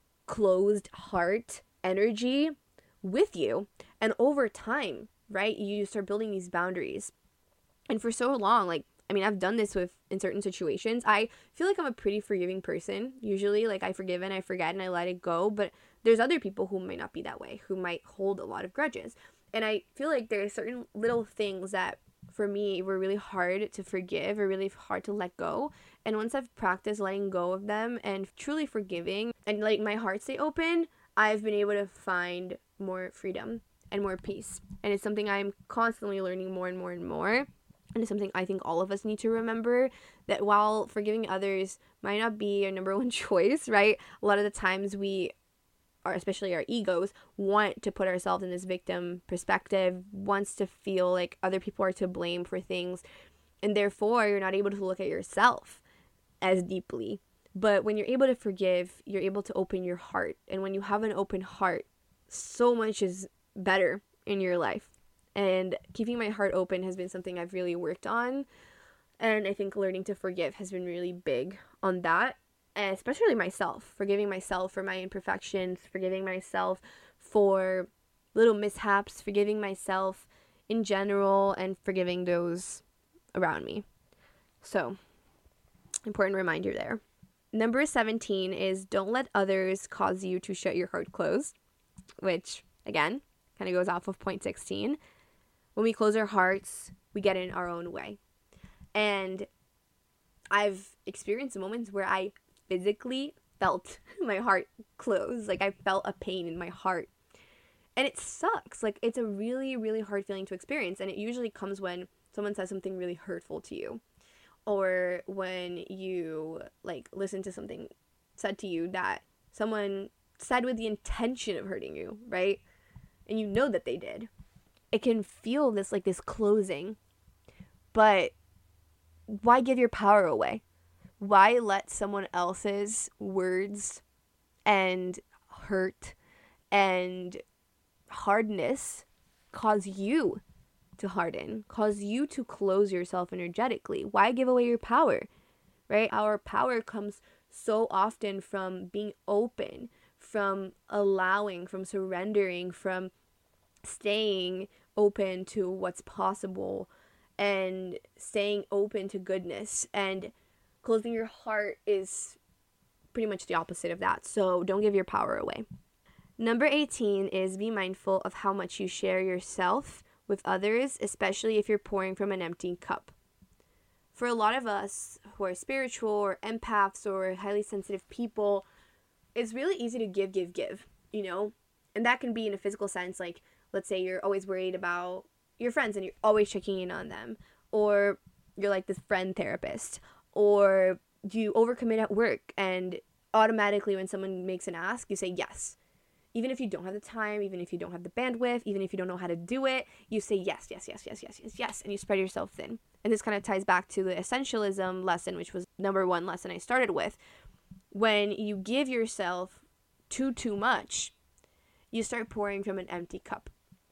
closed heart energy with you, and over time, right, you start building these boundaries. And for so long, like, I mean, I've done this with, in certain situations, I feel like I'm a pretty forgiving person, usually, like, I forgive and I forget and I let it go, but there's other people who might not be that way, who might hold a lot of grudges. And I feel like there are certain little things that, for me, were really hard to forgive or really hard to let go. And once I've practiced letting go of them and truly forgiving and letting my heart stay open, I've been able to find more freedom and more peace. And it's something I'm constantly learning more and more and more. And it's something I think all of us need to remember, that while forgiving others might not be our number one choice, right? A lot of the times we are, especially our egos, want to put ourselves in this victim perspective, wants to feel like other people are to blame for things. And therefore, you're not able to look at yourself as deeply. But when you're able to forgive, you're able to open your heart. And when you have an open heart, so much is better in your life. And keeping my heart open has been something I've really worked on. And I think learning to forgive has been really big on that. And especially myself, forgiving myself for my imperfections, forgiving myself for little mishaps, forgiving myself in general, and forgiving those around me. So, important reminder there. Number seventeen is don't let others cause you to shut your heart closed, which, again, kind of goes off of point sixteen. When we close our hearts, we get in our own way. And I've experienced moments where I physically felt my heart close. Like I felt a pain in my heart. And it sucks. Like it's a really, really hard feeling to experience. And it usually comes when someone says something really hurtful to you. Or when you like listen to something said to you that someone said with the intention of hurting you, right? And you know that they did. It can feel this like this closing. But why give your power away? Why let someone else's words and hurt and hardness cause you to harden, cause you to close yourself energetically? Why give away your power, right? Our power comes so often from being open, from allowing, from surrendering, from staying open to what's possible and staying open to goodness. And closing your heart is pretty much the opposite of that. So don't give your power away. Number eighteen is be mindful of how much you share yourself with others, especially if you're pouring from an empty cup. For a lot of us who are spiritual or empaths or highly sensitive people, it's really easy to give, give, give, you know? And that can be in a physical sense, like, let's say you're always worried about your friends and you're always checking in on them. Or you're like this friend therapist. Or you overcommit at work and automatically when someone makes an ask, you say yes. Even if you don't have the time, even if you don't have the bandwidth, even if you don't know how to do it, you say yes, yes, yes, yes, yes, yes, yes, and you spread yourself thin. And this kind of ties back to the essentialism lesson, which was number one lesson I started with. When you give yourself too, too much, you start pouring from an empty cup.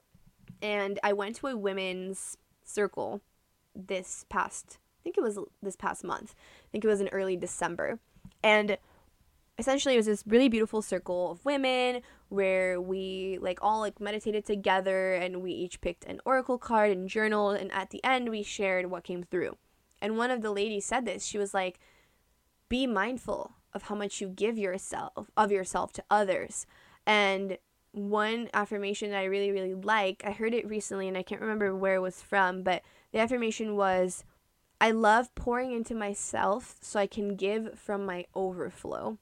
And I went to a women's circle this past, I think it was this past month. I think it was in early December. And essentially it was this really beautiful circle of women where we like all like meditated together and we each picked an oracle card and journal, and at the end we shared what came through. And one of the ladies said this. She was like, be mindful of how much you give yourself of yourself to others. And one affirmation that I really, really like, I heard it recently and I can't remember where it was from, but the affirmation was, I love pouring into myself so I can give from my overflow.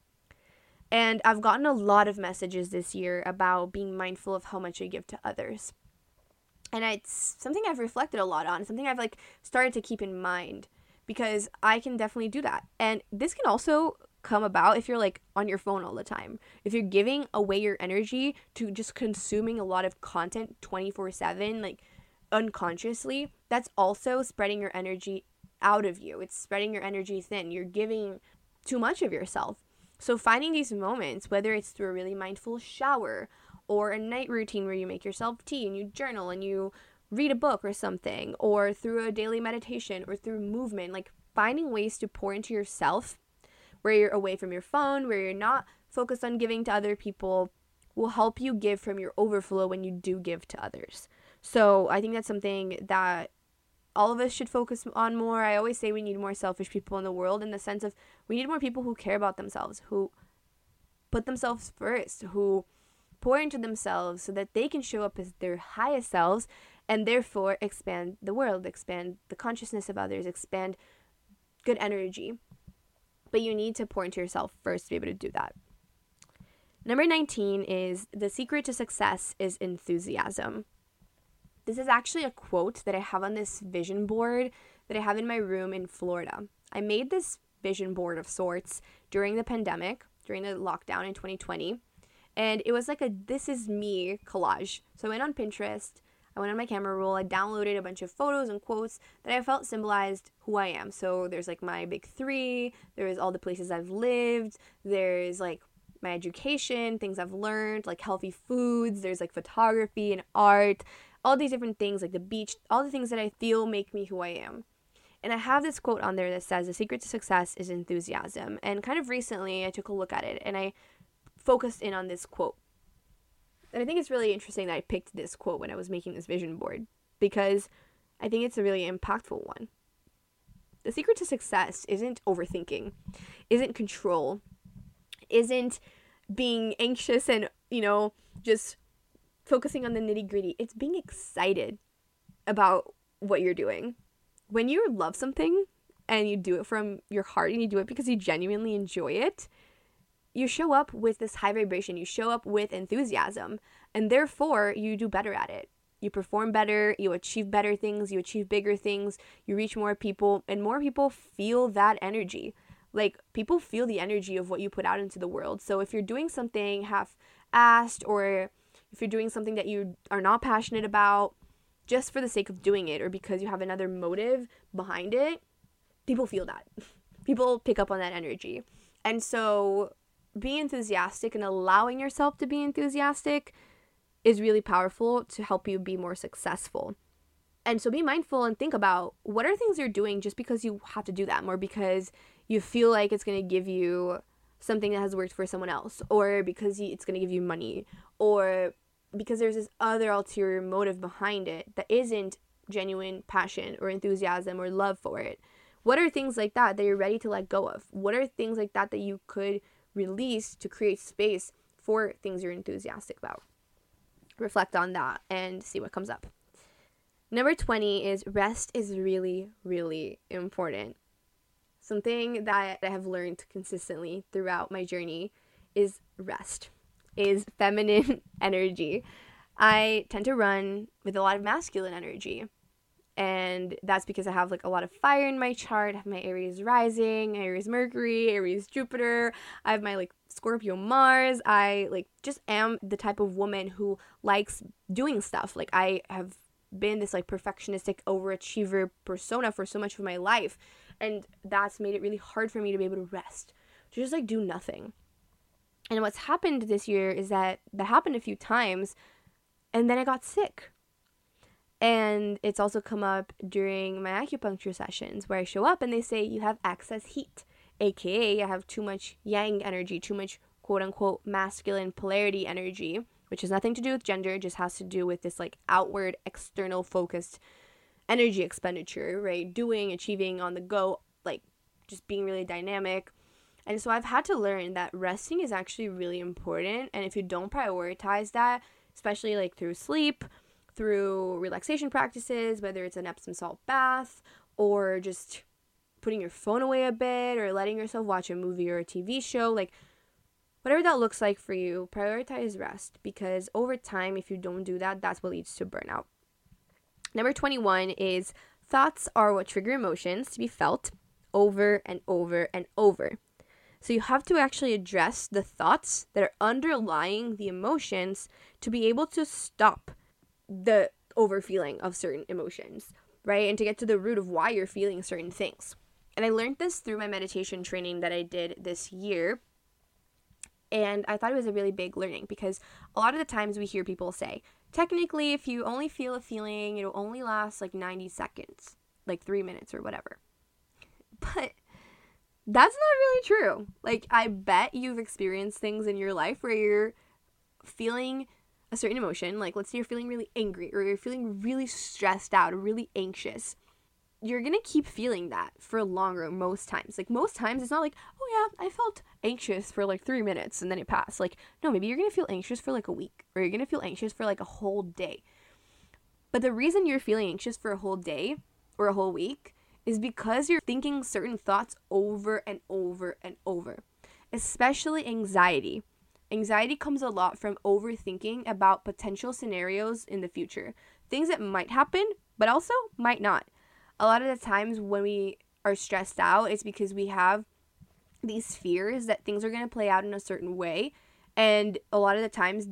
And I've gotten a lot of messages this year about being mindful of how much I give to others. And it's something I've reflected a lot on, something I've like started to keep in mind, because I can definitely do that. And this can also come about if you're like on your phone all the time. If you're giving away your energy to just consuming a lot of content twenty-four seven, like unconsciously, that's also spreading your energy out of you. It's spreading your energy thin. You're giving too much of yourself. So finding these moments, whether it's through a really mindful shower or a night routine where you make yourself tea and you journal and you read a book or something, or through a daily meditation or through movement, like finding ways to pour into yourself where you're away from your phone, where you're not focused on giving to other people, will help you give from your overflow when you do give to others. So I think that's something that all of us should focus on more. I always say we need more selfish people in the world, in the sense of we need more people who care about themselves, who put themselves first, who pour into themselves so that they can show up as their highest selves and therefore expand the world, expand the consciousness of others, expand good energy. But you need to pour into yourself first to be able to do that. Number nineteen is the secret to success is enthusiasm. This is actually a quote that I have on this vision board that I have in my room in Florida. I made this vision board of sorts during the pandemic, during the lockdown in twenty twenty. And it was like a this is me collage. So I went on Pinterest, I went on my camera roll, I downloaded a bunch of photos and quotes that I felt symbolized who I am. So there's like my big three, there's all the places I've lived, there's like my education, things I've learned, like healthy foods, there's like photography and art, all these different things, like the beach, all the things that I feel make me who I am. And I have this quote on there that says, the secret to success is enthusiasm. And kind of recently, I took a look at it and I focused in on this quote. And I think it's really interesting that I picked this quote when I was making this vision board, because I think it's a really impactful one. The secret to success isn't overthinking, isn't control, isn't being anxious and, you know, just focusing on the nitty-gritty. It's being excited about what you're doing. When you love something and you do it from your heart and you do it because you genuinely enjoy it, you show up with this high vibration, you show up with enthusiasm, and therefore you do better at it. You perform better, you achieve better things, you achieve bigger things, you reach more people, and more people feel that energy. Like, people feel the energy of what you put out into the world. So if you're doing something half-assed, or if you're doing something that you are not passionate about, just for the sake of doing it, or because you have another motive behind it, people feel that. People pick up on that energy. And so being enthusiastic and allowing yourself to be enthusiastic is really powerful to help you be more successful. And so be mindful and think about, what are things you're doing just because you have to do them, or because you feel like it's going to give you something that has worked for someone else, or because it's going to give you money, or because there's this other ulterior motive behind it that isn't genuine passion or enthusiasm or love for it. What are things like that that you're ready to let go of? What are things like that that you could release to create space for things you're enthusiastic about? Reflect on that and see what comes up. Number twenty is rest is really, really important. Something that I have learned consistently throughout my journey is rest, is feminine energy. I tend to run with a lot of masculine energy. And that's because I have like a lot of fire in my chart. I have my Aries rising, Aries Mercury, Aries Jupiter. I have my like Scorpio Mars. I like just am the type of woman who likes doing stuff. Like, I have been this like perfectionistic overachiever persona for so much of my life. And that's made it really hard for me to be able to rest, to just like do nothing. And what's happened this year is that that happened a few times, and then I got sick. And it's also come up during my acupuncture sessions, where I show up and they say you have excess heat, aka I have too much yang energy, too much quote unquote masculine polarity energy, which has nothing to do with gender. It just has to do with this like outward, external focused energy expenditure, right? Doing, achieving, on the go, like just being really dynamic. And so I've had to learn that resting is actually really important. And if you don't prioritize that, especially like through sleep, through relaxation practices, whether it's an Epsom salt bath or just putting your phone away a bit or letting yourself watch a movie or a T V show, like whatever that looks like for you, prioritize rest, because over time, if you don't do that, that's what leads to burnout. Number twenty-one is thoughts are what trigger emotions to be felt over and over and over. So you have to actually address the thoughts that are underlying the emotions to be able to stop the overfeeling of certain emotions, right? And to get to the root of why you're feeling certain things. And I learned this through my meditation training that I did this year. And I thought it was a really big learning, because a lot of the times we hear people say, technically, if you only feel a feeling, it'll only last like ninety seconds, like three minutes or whatever. But that's not really true. Like, I bet you've experienced things in your life where you're feeling a certain emotion. Like, let's say you're feeling really angry, or you're feeling really stressed out or really anxious. You're going to keep feeling that for longer most times. Like, most times it's not like, oh yeah, I felt anxious for like three minutes and then it passed. Like, no, maybe you're going to feel anxious for like a week, or you're going to feel anxious for like a whole day. But the reason you're feeling anxious for a whole day or a whole week is because you're thinking certain thoughts over and over and over. Especially anxiety. Anxiety comes a lot from overthinking about potential scenarios in the future, things that might happen, but also might not. A lot of the times when we are stressed out, it's because we have these fears that things are going to play out in a certain way. And a lot of the times,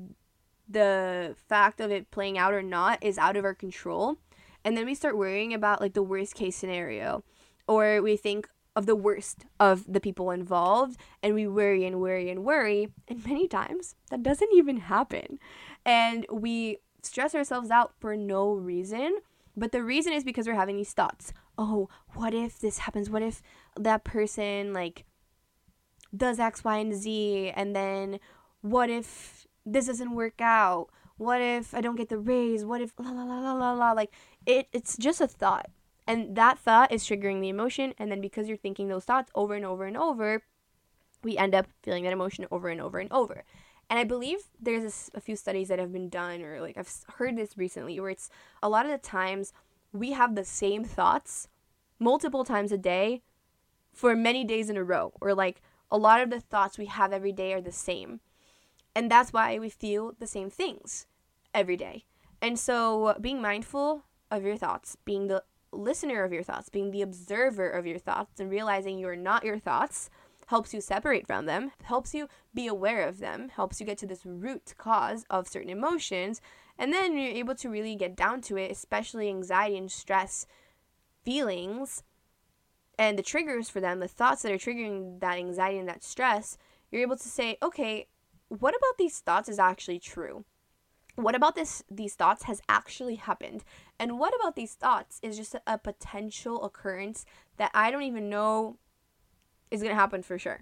the fact of it playing out or not is out of our control. And then we start worrying about like the worst case scenario, or we think of the worst of the people involved, and we worry and worry and worry. And many times that doesn't even happen. And we stress ourselves out for no reason. But the reason is because we're having these thoughts. Oh, what if this happens? What if that person like does X, Y, and Z? And then what if this doesn't work out? What if I don't get the raise? What if la la la la la la? Like it, it's just a thought. And that thought is triggering the emotion. And then because you're thinking those thoughts over and over and over, we end up feeling that emotion over and over and over. And I believe there's a, a few studies that have been done, or like I've heard this recently, where it's a lot of the times we have the same thoughts multiple times a day for many days in a row. Or like a lot of the thoughts we have every day are the same. And that's why we feel the same things every day. And so being mindful of your thoughts, being the listener of your thoughts, being the observer of your thoughts, and realizing you're not your thoughts helps you separate from them, helps you be aware of them, helps you get to this root cause of certain emotions. And then you're able to really get down to it, especially anxiety and stress feelings and the triggers for them, the thoughts that are triggering that anxiety and that stress. You're able to say, okay, what about these thoughts is actually true? What about this these thoughts has actually happened? And what about these thoughts is just a, a potential occurrence that I don't even know is going to happen for sure?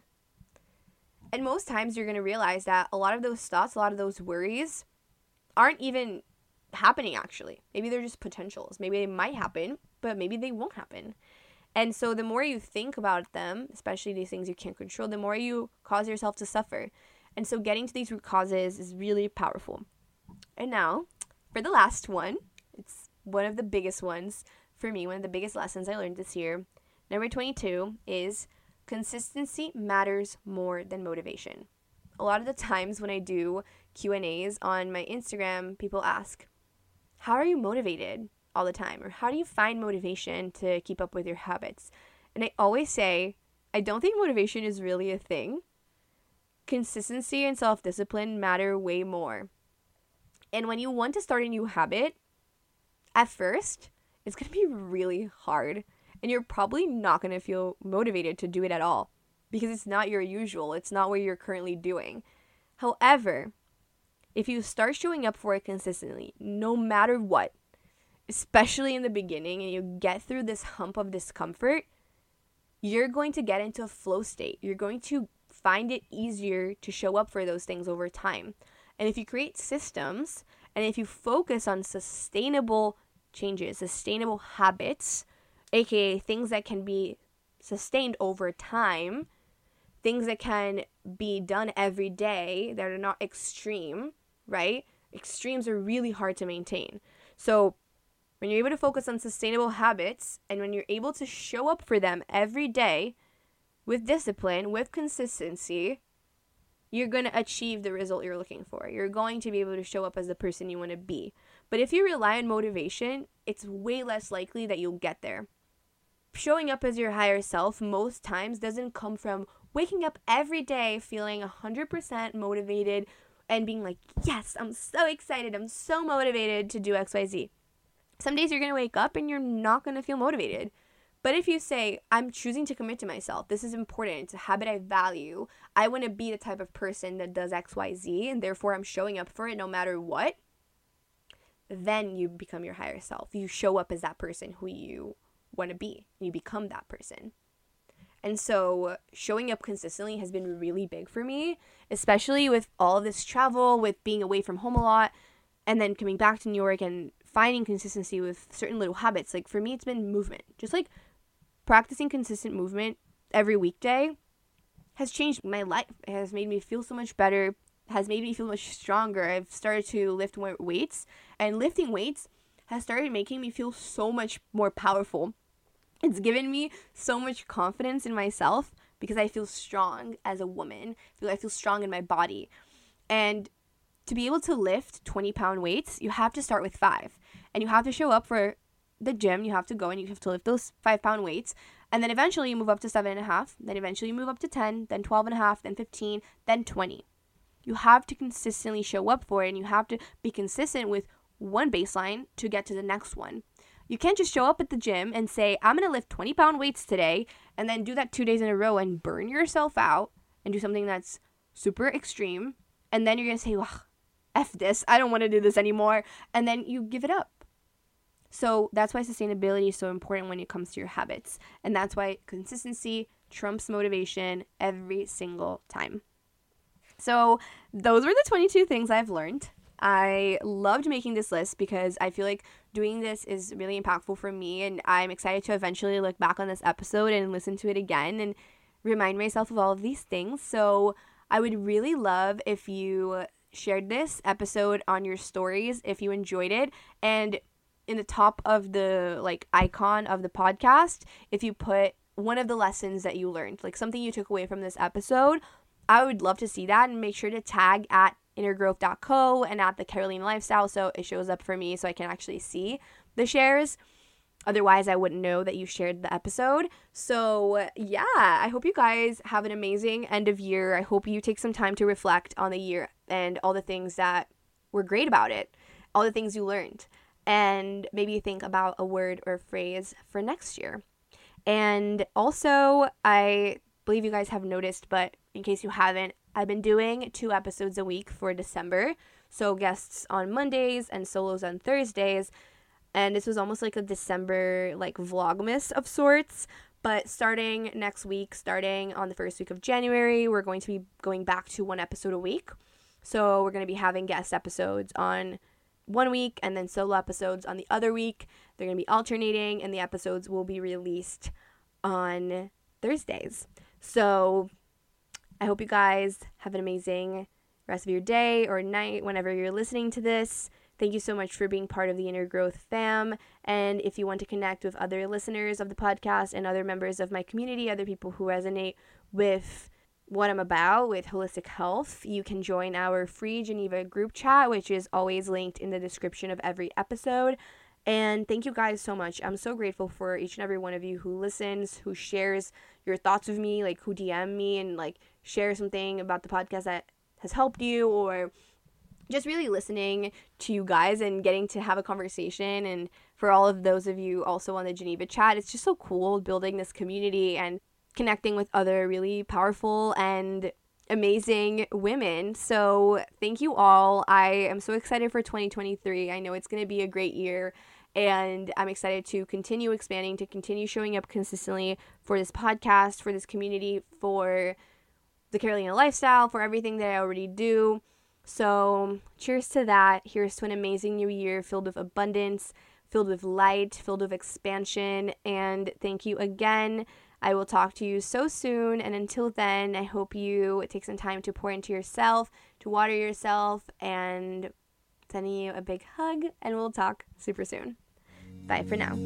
And most times you're going to realize that a lot of those thoughts, a lot of those worries aren't even happening actually. Maybe they're just potentials. Maybe they might happen, but maybe they won't happen. And so the more you think about them, especially these things you can't control, the more you cause yourself to suffer. And so getting to these root causes is really powerful. And now, for the last one, it's one of the biggest ones for me, one of the biggest lessons I learned this year. Number twenty-two is consistency matters more than motivation. A lot of the times when I do Q and A's on my Instagram, people ask, how are you motivated all the time? Or how do you find motivation to keep up with your habits? And I always say, I don't think motivation is really a thing. Consistency and self-discipline matter way more. And when you want to start a new habit, at first, it's going to be really hard. And you're probably not going to feel motivated to do it at all because it's not your usual. It's not what you're currently doing. However, if you start showing up for it consistently, no matter what, especially in the beginning, and you get through this hump of discomfort, you're going to get into a flow state. You're going to find it easier to show up for those things over time. And if you create systems, and if you focus on sustainable changes, sustainable habits, aka things that can be sustained over time, things that can be done every day that are not extreme, right? Extremes are really hard to maintain. So when you're able to focus on sustainable habits, and when you're able to show up for them every day with discipline, with consistency, you're going to achieve the result you're looking for. You're going to be able to show up as the person you want to be. But if you rely on motivation, it's way less likely that you'll get there. Showing up as your higher self most times doesn't come from waking up every day feeling one hundred percent motivated and being like, yes, I'm so excited, I'm so motivated to do X Y Z. Some days you're going to wake up and you're not going to feel motivated. But if you say, I'm choosing to commit to myself, this is important, it's a habit I value, I want to be the type of person that does X Y Z, and therefore I'm showing up for it no matter what, then you become your higher self. You show up as that person who you want to be. You become that person. And so showing up consistently has been really big for me, especially with all of this travel, with being away from home a lot, and then coming back to New York and finding consistency with certain little habits. Like for me, it's been movement. Just like practicing consistent movement every weekday has changed my life. It has made me feel so much better, has made me feel much stronger. I've started to lift more weights, and lifting weights has started making me feel so much more powerful. It's given me so much confidence in myself because I feel strong as a woman. I feel, I feel strong in my body. And to be able to lift twenty pound weights, you have to start with five. And you have to show up for the gym. You have to go and you have to lift those five pound weights. And then eventually you move up to seven and a half. Then eventually you move up to ten, then twelve and a half, then fifteen, then twenty. You have to consistently show up for it, and you have to be consistent with one baseline to get to the next one. You can't just show up at the gym and say, I'm going to lift twenty pound weights today, and then do that two days in a row and burn yourself out and do something that's super extreme. And then you're going to say, well, F this, I don't want to do this anymore. And then you give it up. So that's why sustainability is so important when it comes to your habits. And that's why consistency trumps motivation every single time. So those were the twenty-two things I've learned. I loved making this list because I feel like doing this is really impactful for me, and I'm excited to eventually look back on this episode and listen to it again and remind myself of all of these things. So I would really love if you shared this episode on your stories if you enjoyed it, and in the top of the like icon of the podcast, if you put one of the lessons that you learned, like something you took away from this episode, I would love to see that. And make sure to tag at inner growth dot co and at the Carolina Lifestyle so it shows up for me so I can actually see the shares. Otherwise, I wouldn't know that you shared the episode. So yeah, I hope you guys have an amazing end of year. I hope you take some time to reflect on the year and all the things that were great about it, all the things you learned, and maybe think about a word or phrase for next year. And also, I believe you guys have noticed, but in case you haven't, I've been doing two episodes a week for December. So guests on Mondays and solos on Thursdays. And this was almost like a December like vlogmas of sorts. But starting next week, starting on the first week of January, we're going to be going back to one episode a week. So we're going to be having guest episodes on one week and then solo episodes on the other week. They're going to be alternating, and the episodes will be released on Thursdays. So I hope you guys have an amazing rest of your day or night whenever you're listening to this. Thank you so much for being part of the Inner Growth fam. And if you want to connect with other listeners of the podcast and other members of my community, other people who resonate with what I'm about with holistic health, you can join our free Geneva group chat, which is always linked in the description of every episode. And thank you guys so much. I'm so grateful for each and every one of you who listens, who shares your thoughts with me, like who D M me and like share something about the podcast that has helped you, or just really listening to you guys and getting to have a conversation. And for all of those of you also on the Geneva chat, it's just so cool building this community and connecting with other really powerful and amazing women. So thank you all. I am so excited for twenty twenty-three. I know it's going to be a great year, and I'm excited to continue expanding, to continue showing up consistently for this podcast, for this community, for the Carolina Lifestyle, for everything that I already do. So cheers to that. Here's to an amazing new year filled with abundance, filled with light, filled with expansion. And thank you again. I will talk to you so soon. And until then, I hope you take some time to pour into yourself, to water yourself, and sending you a big hug. And we'll talk super soon. Bye for now.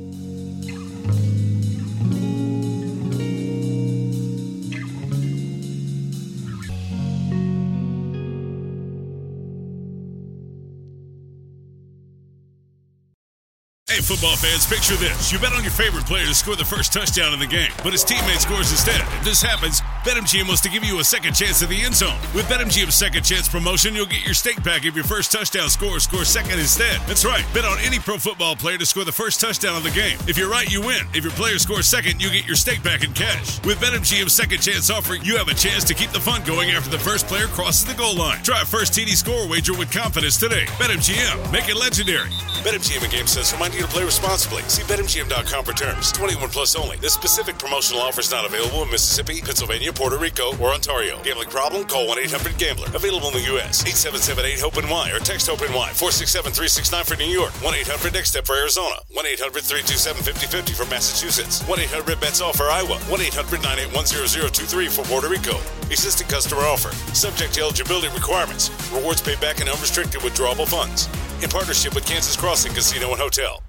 Hey, football fans, picture this. You bet on your favorite player to score the first touchdown in the game, but his teammate scores instead. If this happens, BetMGM wants to give you a second chance at the end zone. With BetMGM's second chance promotion, you'll get your stake back if your first touchdown scorer scores second instead. That's right. Bet on any pro football player to score the first touchdown of the game. If you're right, you win. If your player scores second, you get your stake back in cash. With BetMGM's second chance offer, you have a chance to keep the fun going after the first player crosses the goal line. Try a first T D score wager with confidence today. BetMGM. Make it legendary. BetMGM and GameSense remind you to play responsibly. See Bet M G M dot com for terms. twenty-one plus only. This specific promotional offer is not available in Mississippi, Pennsylvania, Puerto Rico, or Ontario. Gambling problem? Call one eight hundred gambler. Available in the U S eight seven seven eight hope N Y or text HOPE-NY four six seven three six nine for New York. one eight hundred next step for Arizona. one eight hundred three two seven five zero five zero for Massachusetts. one eight hundred bets all for Iowa. one eight hundred nine eight one zero zero two three for Puerto Rico. Existing customer offer. Subject to eligibility requirements. Rewards paid back in unrestricted withdrawable funds. In partnership with Kansas Crossing Casino and Hotel.